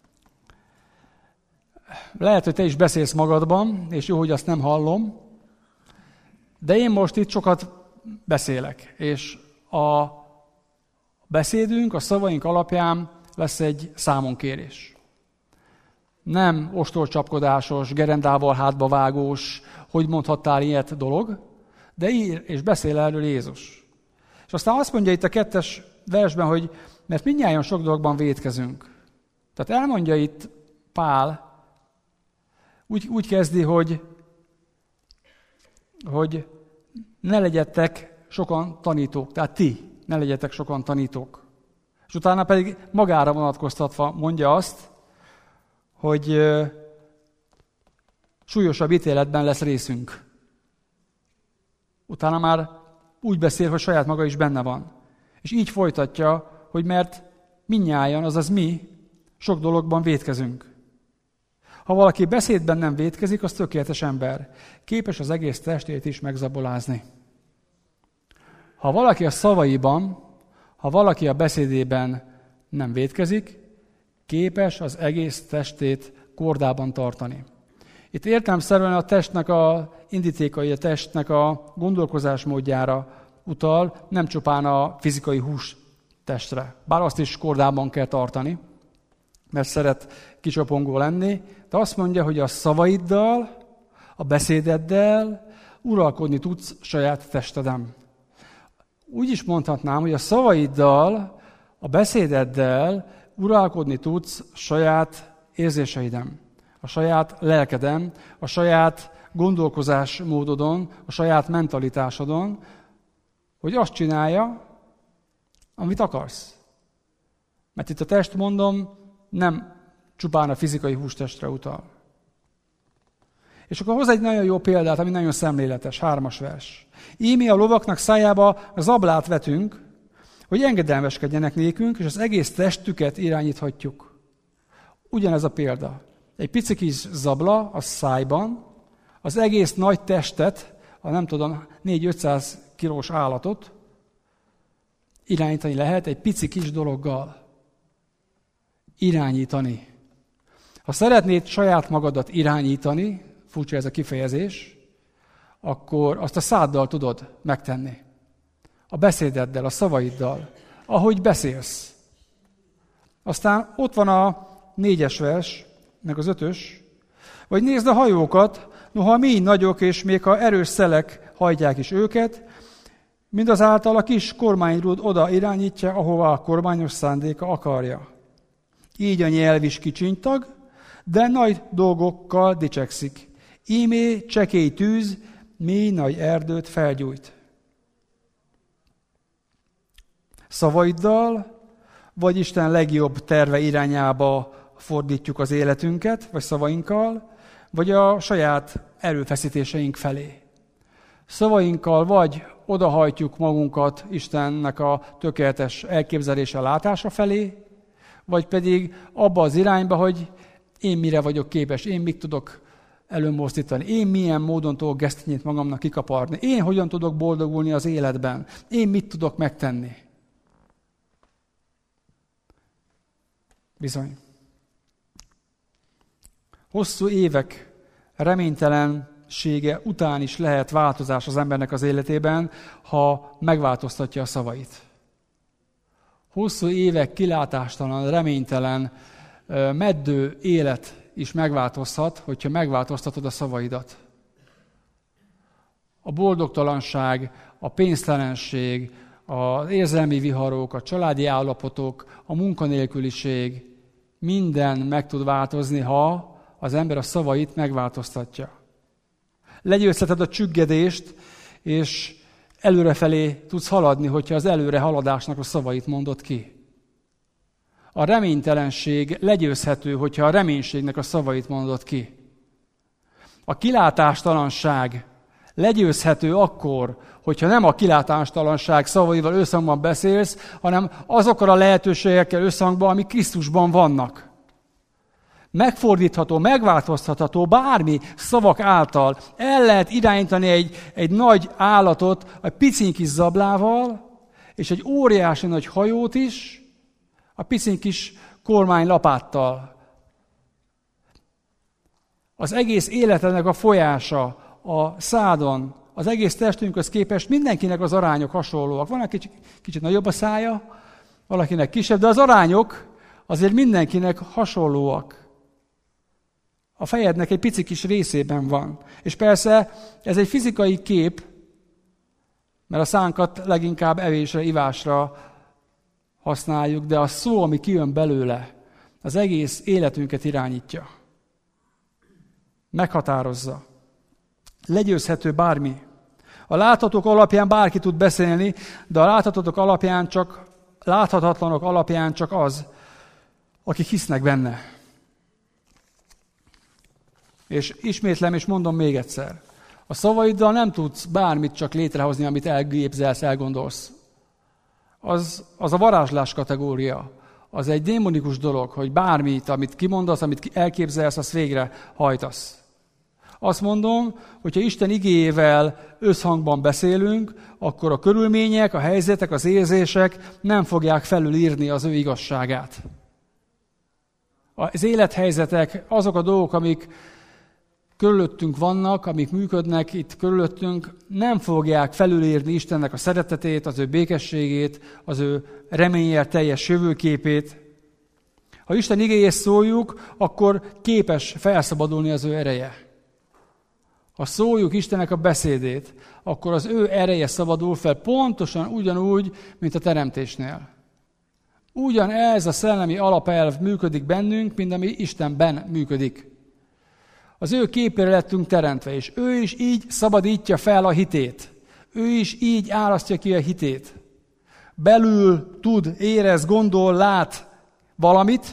Lehet, hogy te is beszélsz magadban, és jó, hogy azt nem hallom, de én most itt sokat beszélek, és a beszédünk, a szavaink alapján lesz egy számonkérés. Nem ostorcsapkodásos, gerendával hátba vágós, hogy mondhattál ilyet dolog, de ír és beszél erről Jézus. És aztán azt mondja itt a 2-es versben, hogy mert mindnyájan sok dologban vétkezünk. Tehát elmondja itt Pál, úgy kezdi, hogy ne legyetek sokan tanítók, tehát ti ne legyetek sokan tanítók. És utána pedig magára vonatkoztatva mondja azt, hogy súlyosabb ítéletben lesz részünk. Utána már úgy beszél, hogy saját maga is benne van. És így folytatja, hogy mert mindnyájan, azaz mi, sok dologban vétkezünk. Ha valaki beszédben nem vétkezik, az tökéletes ember. Képes az egész testét is megzabolázni. Ha valaki a szavaiban, ha valaki a beszédében nem vétkezik, képes az egész testét kordában tartani. Itt értelemszerűen a testnek a indítékai, a testnek a gondolkozásmódjára utal, nem csupán a fizikai hústestre. Bár azt is kordában kell tartani, mert szeret kicsapongó lenni, de azt mondja, hogy a szavaiddal, a beszédeddel uralkodni tudsz saját testeden. Úgy is mondhatnám, hogy a szavaiddal, a beszédeddel uralkodni tudsz saját érzéseiden, a saját lelkeden, a saját gondolkozásmódodon, a saját mentalitásodon, hogy azt csinálja, amit akarsz. Mert itt a test, mondom, nem csupán a fizikai hústestre utal. És akkor hoz egy nagyon jó példát, ami nagyon szemléletes, 3. vers. Íme a lovaknak szájába zablát vetünk, hogy engedelmeskedjenek nékünk, és az egész testüket irányíthatjuk. Ugyanez a példa. Egy pici kis zabla a szájban, az egész nagy testet, a nem tudom, 400-500 kilós állatot irányítani lehet egy pici kis dologgal. Irányítani. Ha szeretnéd saját magadat irányítani, furcsa ez a kifejezés, akkor azt a száddal tudod megtenni. A beszédeddel, a szavaiddal, ahogy beszélsz. Aztán ott van a 4-es vers, meg az 5-ös, vagy nézd a hajókat, noha mi nagyok, és még ha erős szelek hajtják is őket, mindazáltal a kis kormányrúd oda irányítja, ahová a kormányos szándéka akarja. Így a nyelv is kicsinytag, de nagy dolgokkal dicsekszik. Ímé csekély tűz, mély nagy erdőt felgyújt. Szavaiddal, vagy Isten legjobb terve irányába fordítjuk az életünket, vagy szavainkkal, vagy a saját erőfeszítéseink felé. Szavainkkal vagy odahajtjuk magunkat Istennek a tökéletes elképzelése, látása felé, vagy pedig abba az irányba, hogy én mire vagyok képes, én mit tudok előmozdítani, én milyen módon tudok gesztenyét magamnak kikaparni, én hogyan tudok boldogulni az életben, én mit tudok megtenni. Bizony. Hosszú évek reménytelensége után is lehet változás az embernek az életében, ha megváltoztatja a szavait. Hosszú évek kilátástalan, reménytelen, meddő élet is megváltozhat, hogyha megváltoztatod a szavaidat. A boldogtalanság, a pénztelenség, az érzelmi viharok, a családi állapotok, a munkanélküliség, minden meg tud változni, ha az ember a szavait megváltoztatja. Legyőzheted a csüggedést, és előrefelé tudsz haladni, hogyha az előre haladásnak a szavait mondod ki. A reménytelenség legyőzhető, hogyha a reménységnek a szavait mondod ki. A kilátástalanság legyőzhető akkor, hogyha nem a kilátástalanság szavaival összhangban beszélsz, hanem azokkal a lehetőségekkel összhangban, amik Krisztusban vannak. Megfordítható, megváltoztatható bármi szavak által. El lehet irányítani egy nagy állatot egy piciny kis zablával, és egy óriási nagy hajót is a piciny kis kormánylapáttal. Az egész életednek a folyása a szádon, az egész testünkhöz képest mindenkinek az arányok hasonlóak. Van, aki kicsit nagyobb a szája, valakinek kisebb, de az arányok azért mindenkinek hasonlóak. A fejednek egy pici kis részében van. És persze ez egy fizikai kép, mert a szánkat leginkább evésre, ivásra használjuk, de a szó, ami kijön belőle, az egész életünket irányítja. Meghatározza. Legyőzhető bármi. A láthatók alapján bárki tud beszélni, de a láthatatlanok alapján csak az, akik hisznek benne. És ismétlem, és mondom még egyszer. A szavaiddal nem tudsz bármit csak létrehozni, amit elgépzelsz, elgondolsz. Az a varázslás kategória. Az egy démonikus dolog, hogy bármit, amit kimondasz, amit elképzelsz, azt végre hajtasz. Azt mondom, hogyha Isten igéjével összhangban beszélünk, akkor a körülmények, a helyzetek, az érzések nem fogják felülírni az ő igazságát. Az élethelyzetek, azok a dolgok, amik körülöttünk vannak, amik működnek itt körülöttünk, nem fogják felülírni Istennek a szeretetét, az ő békességét, az ő reméllyel teljes jövőképét. Ha Isten igéjét szóljuk, akkor képes felszabadulni az ő ereje. Ha szóljuk Istennek a beszédét, akkor az ő ereje szabadul fel pontosan ugyanúgy, mint a teremtésnél. Ugyanez a szellemi alapelv működik bennünk, mint ami Istenben működik. Az ő képére lettünk teremtve, és ő is így szabadítja fel a hitét. Ő is így árasztja ki a hitét. Belül tud, érez, gondol, lát valamit,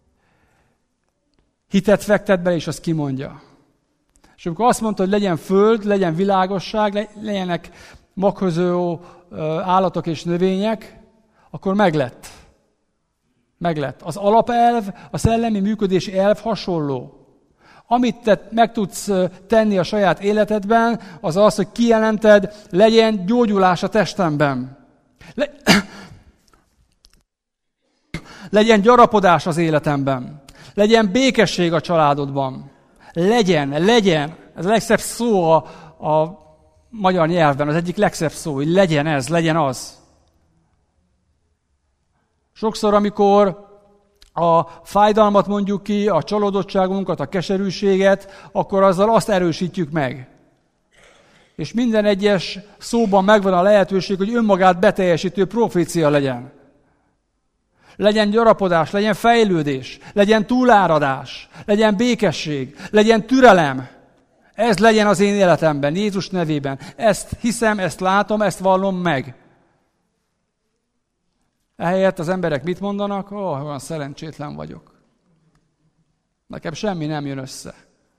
hitet fektet be, és azt kimondja. És amikor azt mondta, hogy legyen föld, legyen világosság, legyenek magköző állatok és növények, akkor meglett. Meglett. Az alapelv, a szellemi működési elv hasonló. Amit te meg tudsz tenni a saját életedben, az az, hogy kijelented, legyen gyógyulás a testemben. Legyen gyarapodás az életemben. Legyen békesség a családodban. Legyen. Ez a legszebb szó a magyar nyelvben, az egyik legszebb szó, hogy legyen ez, legyen az. Sokszor, amikor a fájdalmat mondjuk ki, a csalódottságunkat, a keserűséget, akkor azzal azt erősítjük meg. És minden egyes szóban megvan a lehetőség, hogy önmagát beteljesítő profécia legyen. Legyen gyarapodás, legyen fejlődés, legyen túláradás, legyen békesség, legyen türelem. Ez legyen az én életemben, Jézus nevében. Ezt hiszem, ezt látom, ezt vallom meg. Ehelyett az emberek mit mondanak? Olyan szerencsétlen vagyok. Nekem semmi nem jön össze.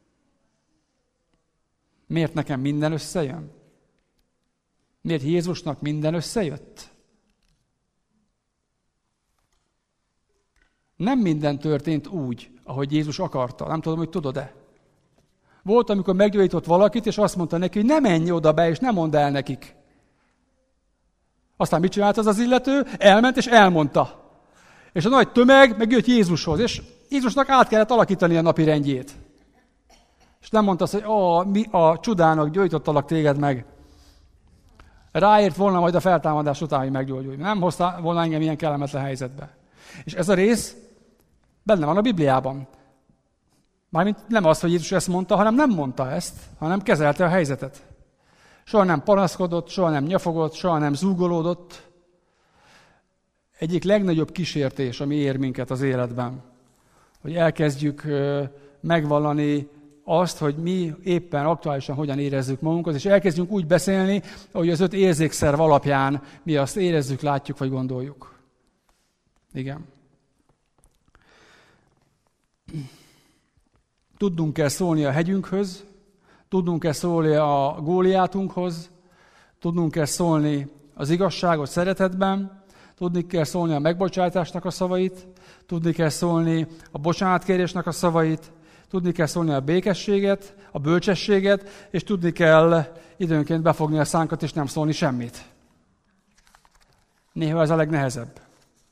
Miért nekem minden összejön? Miért Jézusnak minden összejött? Nem minden történt úgy, ahogy Jézus akarta. Nem tudom, hogy tudod-e. Volt, amikor meggyógyított valakit, és azt mondta neki, hogy ne menj oda be, és ne mondd el nekik. Aztán mit csinált az illető? Elment, és elmondta. És a nagy tömeg megjött Jézushoz, és Jézusnak át kellett alakítani a napi rendjét. És nem mondta azt, hogy mi a csodának gyógyítottalak téged meg. Ráért volna majd a feltámadás után, hogy meggyógyulj. Nem hozta volna engem ilyen kellemetlen helyzetbe. És ez a rész benne van a Bibliában. Mármint nem az, hogy Jézus ezt mondta, hanem nem mondta ezt, hanem kezelte a helyzetet. Soha nem panaszkodott, soha nem nyafogott, soha nem zúgolódott. Egyik legnagyobb kísértés, ami ér minket az életben, hogy elkezdjük megvallani azt, hogy mi éppen aktuálisan hogyan érezzük magunkat, és elkezdjünk úgy beszélni, hogy az 5 érzékszerv alapján mi azt érezzük, látjuk vagy gondoljuk. Igen. Tudnunk kell szólni a hegyünkhöz, tudnunk kell szólni a Góliátunkhoz, tudnunk kell szólni az igazságot szeretetben, tudni kell szólni a megbocsátásnak a szavait, tudni kell szólni a bocsánatkérésnek a szavait, tudni kell szólni a békességet, a bölcsességet, és tudni kell időnként befogni a szánkat, és nem szólni semmit. Néha ez a legnehezebb.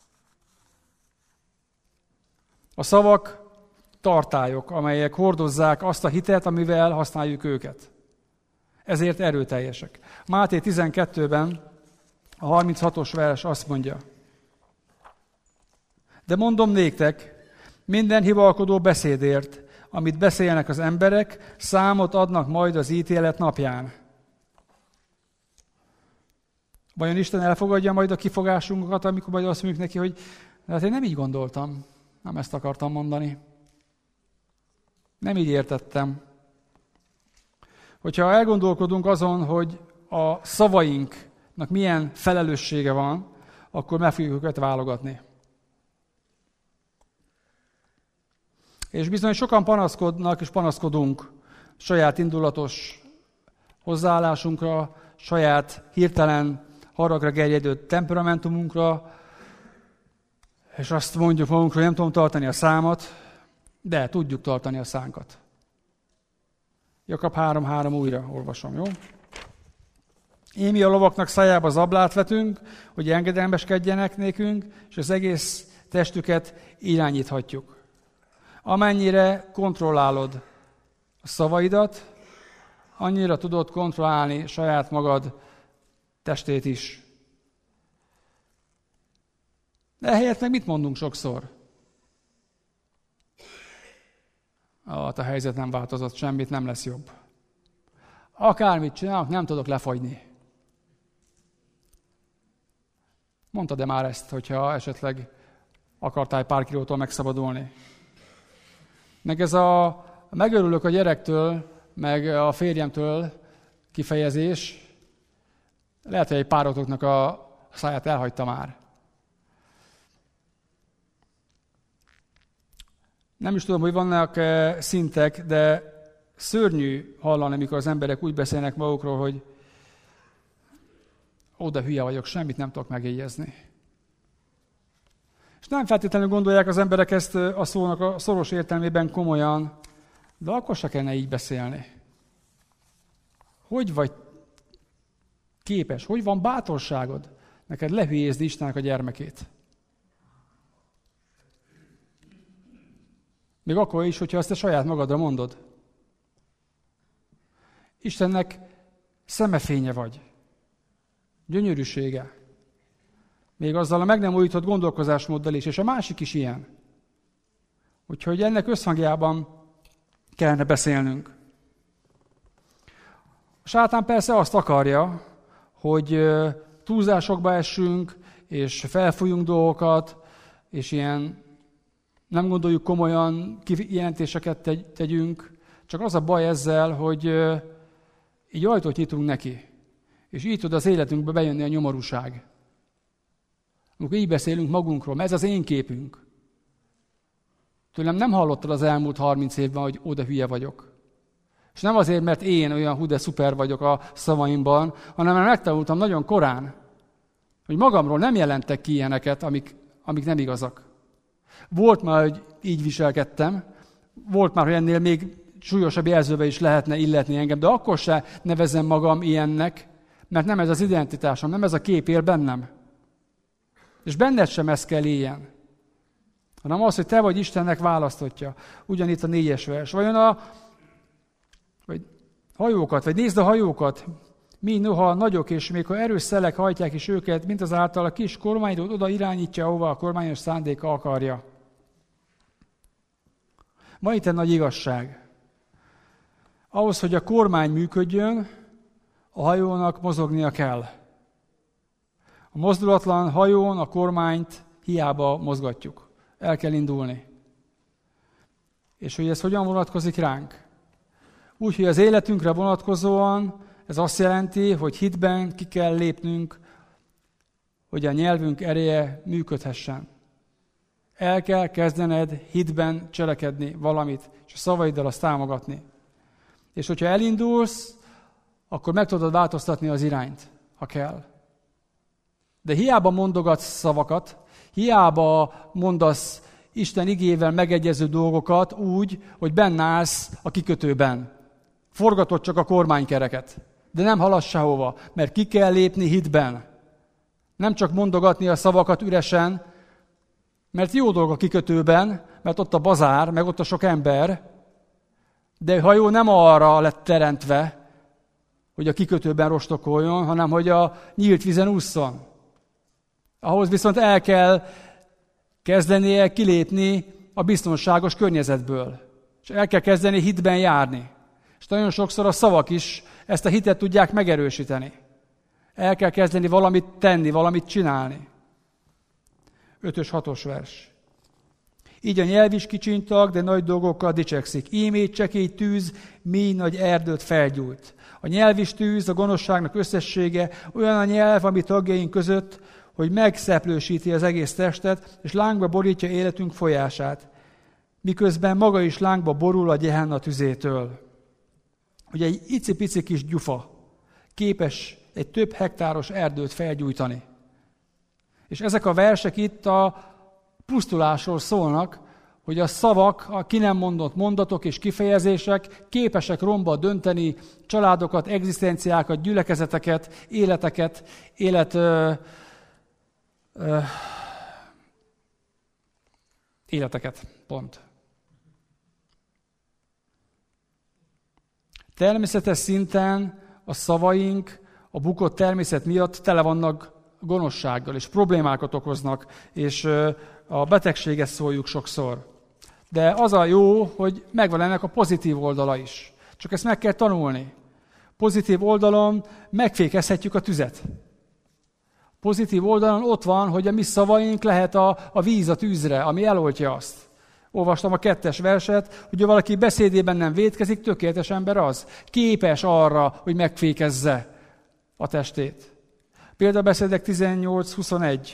A szavak tartályok, amelyek hordozzák azt a hitet, amivel használjuk őket. Ezért erőteljesek. Máté 12-ben a 36-os vers azt mondja: de mondom néktek, minden hivalkodó beszédért, amit beszélnek az emberek, számot adnak majd az ítélet napján. Vajon Isten elfogadja majd a kifogásunkat, amikor majd azt mondjuk neki, hogy hát én nem így gondoltam, nem ezt akartam mondani. Nem így értettem. Hogyha elgondolkodunk azon, hogy a szavainknak milyen felelőssége van, akkor meg fogjuk őket válogatni. És bizony sokan panaszkodnak és panaszkodunk saját indulatos hozzáállásunkra, saját hirtelen haragra gerjedő temperamentumunkra, és azt mondjuk magunkra, hogy nem tudom tartani a számat, de tudjuk tartani a szánkat. Jakab 3.3 újra olvasom, jó? Émi a lovaknak szájába zablát vetünk, hogy engedelmeskedjenek nékünk, és az egész testüket irányíthatjuk. Amennyire kontrollálod a szavaidat, annyira tudod kontrollálni saját magad testét is. De ehelyett meg mit mondunk sokszor? A helyzet nem változott, semmit nem lesz jobb. Akármit csinálok, nem tudok lefagyni. Mondtad-e már ezt, hogyha esetleg akartál pár kilótól megszabadulni? Meg ez a megörülök a gyerektől, meg a férjemtől kifejezés, lehet, hogy egy párotoknak a száját elhagyta már. Nem is tudom, hogy vannak szintek, de szörnyű hallani, amikor az emberek úgy beszélnek magukról, hogy de hülye vagyok, semmit nem tudok megjegyezni. És nem feltétlenül gondolják az emberek ezt a szónak a szoros értelmében komolyan, de akkor se kellene így beszélni. Hogy vagy képes, hogy van bátorságod neked lehülyézni Istennek a gyermekét? Még akkor is, hogyha ezt te saját magadra mondod. Istennek szemefénye vagy. Gyönyörűsége. Még azzal a meg nem újított gondolkozásmóddal is, és a másik is ilyen. Úgyhogy ennek összhangjában kellene beszélnünk. A sátán persze azt akarja, hogy túlzásokba essünk, és felfújjunk dolgokat, és ilyen nem gondoljuk komolyan, kijelentéseket tegyünk. Csak az a baj ezzel, hogy így ajtót nyitunk neki. És így tud az életünkbe bejönni a nyomorúság. Amikor így beszélünk magunkról, ez az én képünk. Tőlem nem hallottad az elmúlt 30 évben, hogy oda hülye vagyok. És nem azért, mert én olyan de szuper vagyok a szavaimban, hanem mert megtanultam nagyon korán, hogy magamról nem jelentek ki ilyeneket, amik nem igazak. Volt már, hogy így viselkedtem, volt már, hogy ennél még súlyosabb jelzőbe is lehetne illetni engem, de akkor se nevezem magam ilyennek, mert nem ez az identitásom, nem ez a kép él bennem. És benned sem ez kell éljen, hanem az, hogy te vagy Istennek választottja. Ugyanitt a 4-es vers. Vagy hajókat, vagy nézd a hajókat, mi noha nagyok, és még ha erős szelek hajtják is őket, mint azáltal a kis kormányról oda irányítja, ahova a kormányos szándéka akarja. Van itt egy nagy igazság. Ahhoz, hogy a kormány működjön, a hajónak mozognia kell. A mozdulatlan hajón a kormányt hiába mozgatjuk. El kell indulni. És hogy ez hogyan vonatkozik ránk? Úgy, hogy az életünkre vonatkozóan ez azt jelenti, hogy hitben ki kell lépnünk, hogy a nyelvünk ereje működhessen. El kell kezdened hitben cselekedni valamit, és a szavaiddal azt támogatni. És hogyha elindulsz, akkor meg tudod változtatni az irányt, ha kell. De hiába mondogatsz szavakat, hiába mondasz Isten igével megegyező dolgokat úgy, hogy benne állsz a kikötőben. Forgatod csak a kormánykereket, de nem haladsz sehova, mert ki kell lépni hitben. Nem csak mondogatni a szavakat üresen, mert jó dolog a kikötőben, mert ott a bazár, meg ott a sok ember, de a hajó nem arra lett teremtve, hogy a kikötőben rostokoljon, hanem hogy a nyílt vízen ússzon. Ahhoz viszont el kell kezdenie kilépni a biztonságos környezetből. És el kell kezdeni hitben járni. És nagyon sokszor a szavak is ezt a hitet tudják megerősíteni. El kell kezdeni valamit tenni, valamit csinálni. 5-ös, 6-os vers. Így a nyelv is kicsintag, de nagy dolgokkal dicsekszik. Ímét csekély tűz, mély nagy erdőt felgyújt. A nyelv is tűz, a gonoszságnak összessége, olyan a nyelv, ami tagjaink között, hogy megszeplősíti az egész testet, és lángba borítja életünk folyását. Miközben maga is lángba borul a Gehenna tüzétől. Hogy egy icipici kis gyufa képes egy több hektáros erdőt felgyújtani. És ezek a versek itt a pusztulásról szólnak, hogy a szavak, a ki nem mondott mondatok és kifejezések képesek romba dönteni családokat, egzisztenciákat, gyülekezeteket, életeket, életeket. Pont. Természetes szinten a szavaink a bukott természet miatt tele vannak gonoszsággal, és problémákat okoznak, és a betegséget szóljuk sokszor. De az a jó, hogy megvan ennek a pozitív oldala is. Csak ezt meg kell tanulni. Pozitív oldalon megfékezhetjük a tüzet. Pozitív oldalon ott van, hogy a mi szavaink lehet a víz a tűzre, ami eloltja azt. Olvastam a 2. verset, hogy valaki beszédében nem vétkezik, tökéletes ember az. Képes arra, hogy megfékezze a testét. Példabeszédek 18-21.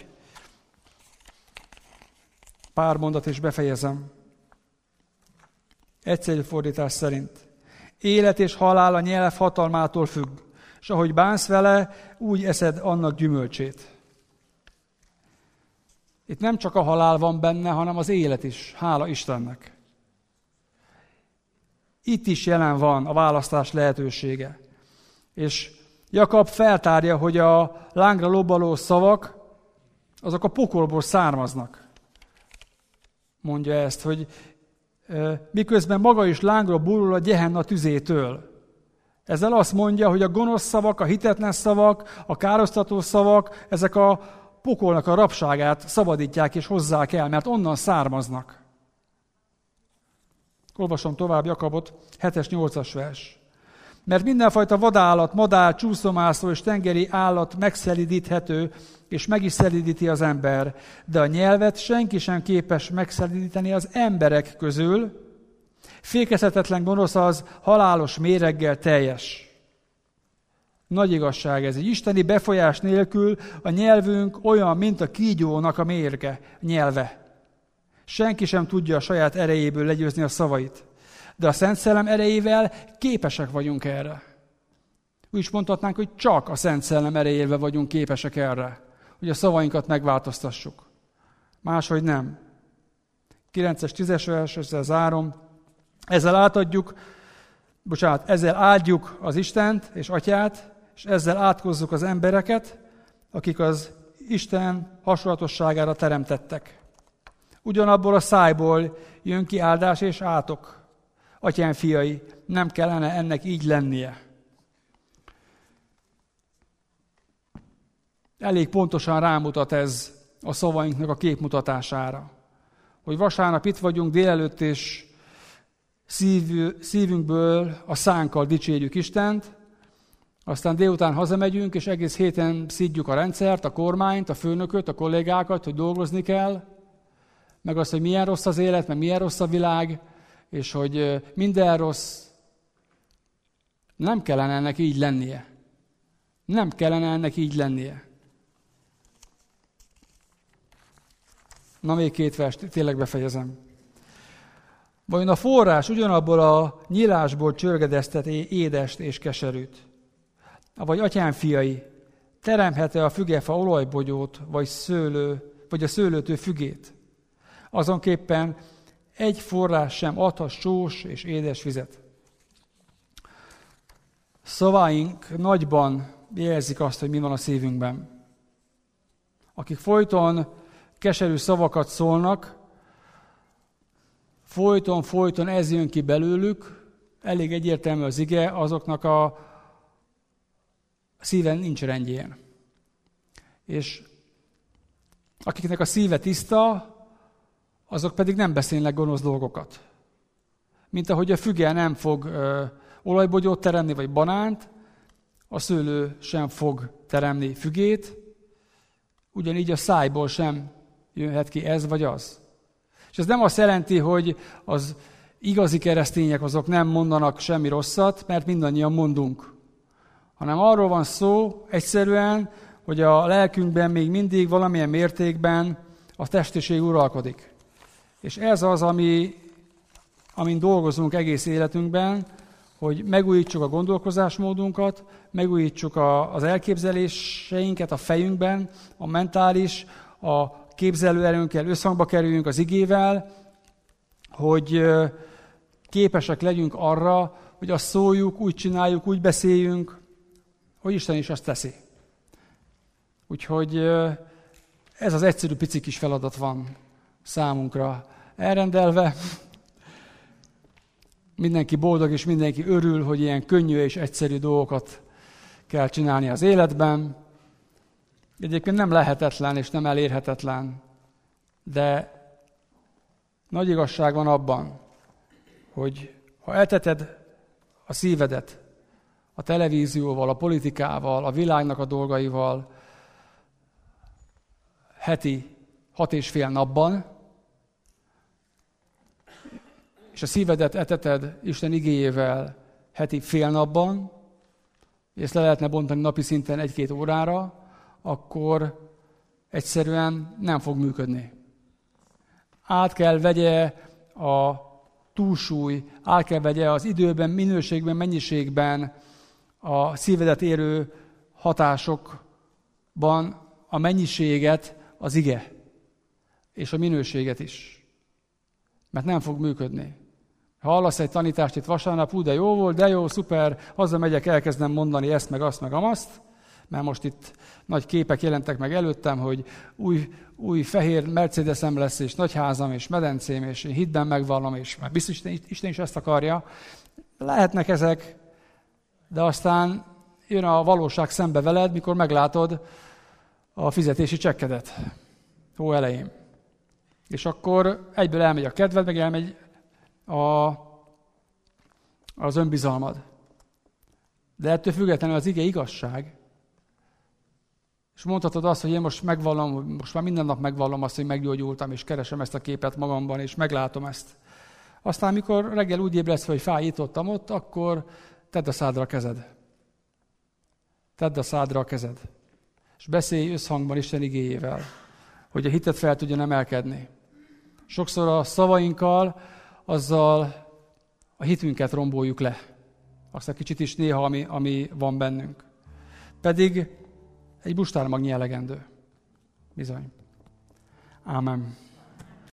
Pár mondat és befejezem. Egyszerű fordítás szerint. Élet és halál a nyelv hatalmától függ, és ahogy bánsz vele, úgy eszed annak gyümölcsét. Itt nem csak a halál van benne, hanem az élet is. Hála Istennek. Itt is jelen van a választás lehetősége. És Jakab feltárja, hogy a lángra lobbaló szavak, azok a pokolból származnak. Mondja ezt, hogy miközben maga is lángra borul a Gehenna tüzétől. Ezzel azt mondja, hogy a gonosz szavak, a hitetlen szavak, a károsztató szavak, ezek a pokolnak a rabságát szabadítják és hozzák el, mert onnan származnak. Olvasom tovább Jakabot, 7-8 vers. Mert mindenfajta vadállat, madár, csúszómászó és tengeri állat megszelidíthető, és meg is szelidíti az ember, de a nyelvet senki sem képes megszelidíteni az emberek közül. Fékezhetetlen gonosz az, halálos méreggel teljes. Nagy igazság ez. Egy isteni befolyás nélkül a nyelvünk olyan, mint a kígyónak a mérge, nyelve. Senki sem tudja a saját erejéből legyőzni a szavait. De a Szent Szellem erejével képesek vagyunk erre. Úgy is mondhatnánk, hogy csak a Szent Szellem erejével vagyunk képesek erre, hogy a szavainkat megváltoztassuk. Máshogy nem. 9-es, 10-es vers, ezzel zárom. Ezzel áldjuk az Istent és Atyát, és ezzel átkozzuk az embereket, akik az Isten hasonlatosságára teremtettek. Ugyanabból a szájból jön ki áldás és átok. Atyám fiai, nem kellene ennek így lennie. Elég pontosan rámutat ez a szavainknak a képmutatására. Hogy vasárnap itt vagyunk délelőtt, és szívünkből a szánkkal dicsérjük Istent, aztán délután hazamegyünk, és egész héten szidjuk a rendszert, a kormányt, a főnököt, a kollégákat, hogy dolgozni kell, meg azt, hogy milyen rossz az élet, meg milyen rossz a világ, és hogy minden rossz. Nem kellene ennek így lennie. Nem kellene ennek így lennie. Na, még 2 vers, tényleg befejezem. Vajon a forrás ugyanabból a nyílásból csörgedeztet édest és keserűt? Vagy atyám fiai, teremhet-e a fügefa olajbogyót, vagy a szőlőtő fügét? Azonképpen egy forrás sem adhat sós és édes vizet. Szavaink nagyban jelzik azt, hogy mi van a szívünkben. Akik folyton keserű szavakat szólnak, folyton ez jön ki belőlük, elég egyértelmű az ige, azoknak a szíven nincs rendjén. És akiknek a szíve tiszta, azok pedig nem beszélnek gonosz dolgokat. Mint ahogy a füge nem fog olajbogyót teremni, vagy banánt, a szőlő sem fog teremni fügét, ugyanígy a szájból sem jöhet ki ez vagy az. És ez nem azt jelenti, hogy az igazi keresztények azok nem mondanak semmi rosszat, mert mindannyian mondunk. Hanem arról van szó egyszerűen, hogy a lelkünkben még mindig valamilyen mértékben a testiség uralkodik. És ez az, amin dolgozunk egész életünkben, hogy megújítsuk a gondolkozásmódunkat, megújítsuk az elképzeléseinket a fejünkben, a mentális, a képzelőerőnkkel összhangba kerüljünk az igével, hogy képesek legyünk arra, hogy azt szóljuk, úgy csináljuk, úgy beszéljünk, hogy Isten is azt teszi. Úgyhogy ez az egyszerű pici kis feladat van számunkra elrendelve. Mindenki boldog és mindenki örül, hogy ilyen könnyű és egyszerű dolgokat kell csinálni az életben. Egyébként nem lehetetlen és nem elérhetetlen, de nagy igazság van abban, hogy ha elteted a szívedet a televízióval, a politikával, a világnak a dolgaival heti 6,5 napban, és a szívedet eteted Isten igéjével heti fél napban, és ezt le lehetne bontani napi szinten 1-2 órára, akkor egyszerűen nem fog működni. Át kell vegye a túlsúly, át kell vegye az időben, minőségben, mennyiségben, a szívedet érő hatásokban a mennyiséget, az ige, és a minőséget is. Mert nem fog működni. Ha hallasz egy tanítást itt vasárnap, de jó volt, de jó, szuper, hazamegyek, elkezdem mondani ezt, meg azt, meg amazt, mert most itt nagy képek jelentek meg előttem, hogy új fehér Mercedesem lesz, és nagyházam, és medencém, és én hitben megvallom, és már biztos Isten is ezt akarja. Lehetnek ezek, de aztán jön a valóság szembe veled, mikor meglátod a fizetési csekkedet hó elején. És akkor egyből elmegy a kedved, meg elmegy az önbizalmad. De ettől függetlenül az ige igazság. És mondhatod azt, hogy én most megvallom, most már minden nap megvallom azt, hogy meggyógyultam, és keresem ezt a képet magamban, és meglátom ezt. Aztán, mikor reggel úgy ébredsz, hogy fájítottam ott, akkor tedd a szádra a kezed. Tedd a szádra a kezed. És beszélj összhangban Isten igéjével, hogy a hitet fel tudjon emelkedni. Sokszor a szavainkkal, azzal a hitünket romboljuk le. Azt a kicsit is néha, ami van bennünk. Pedig egy bustármagnyi elegendő. Bizony. Ámen.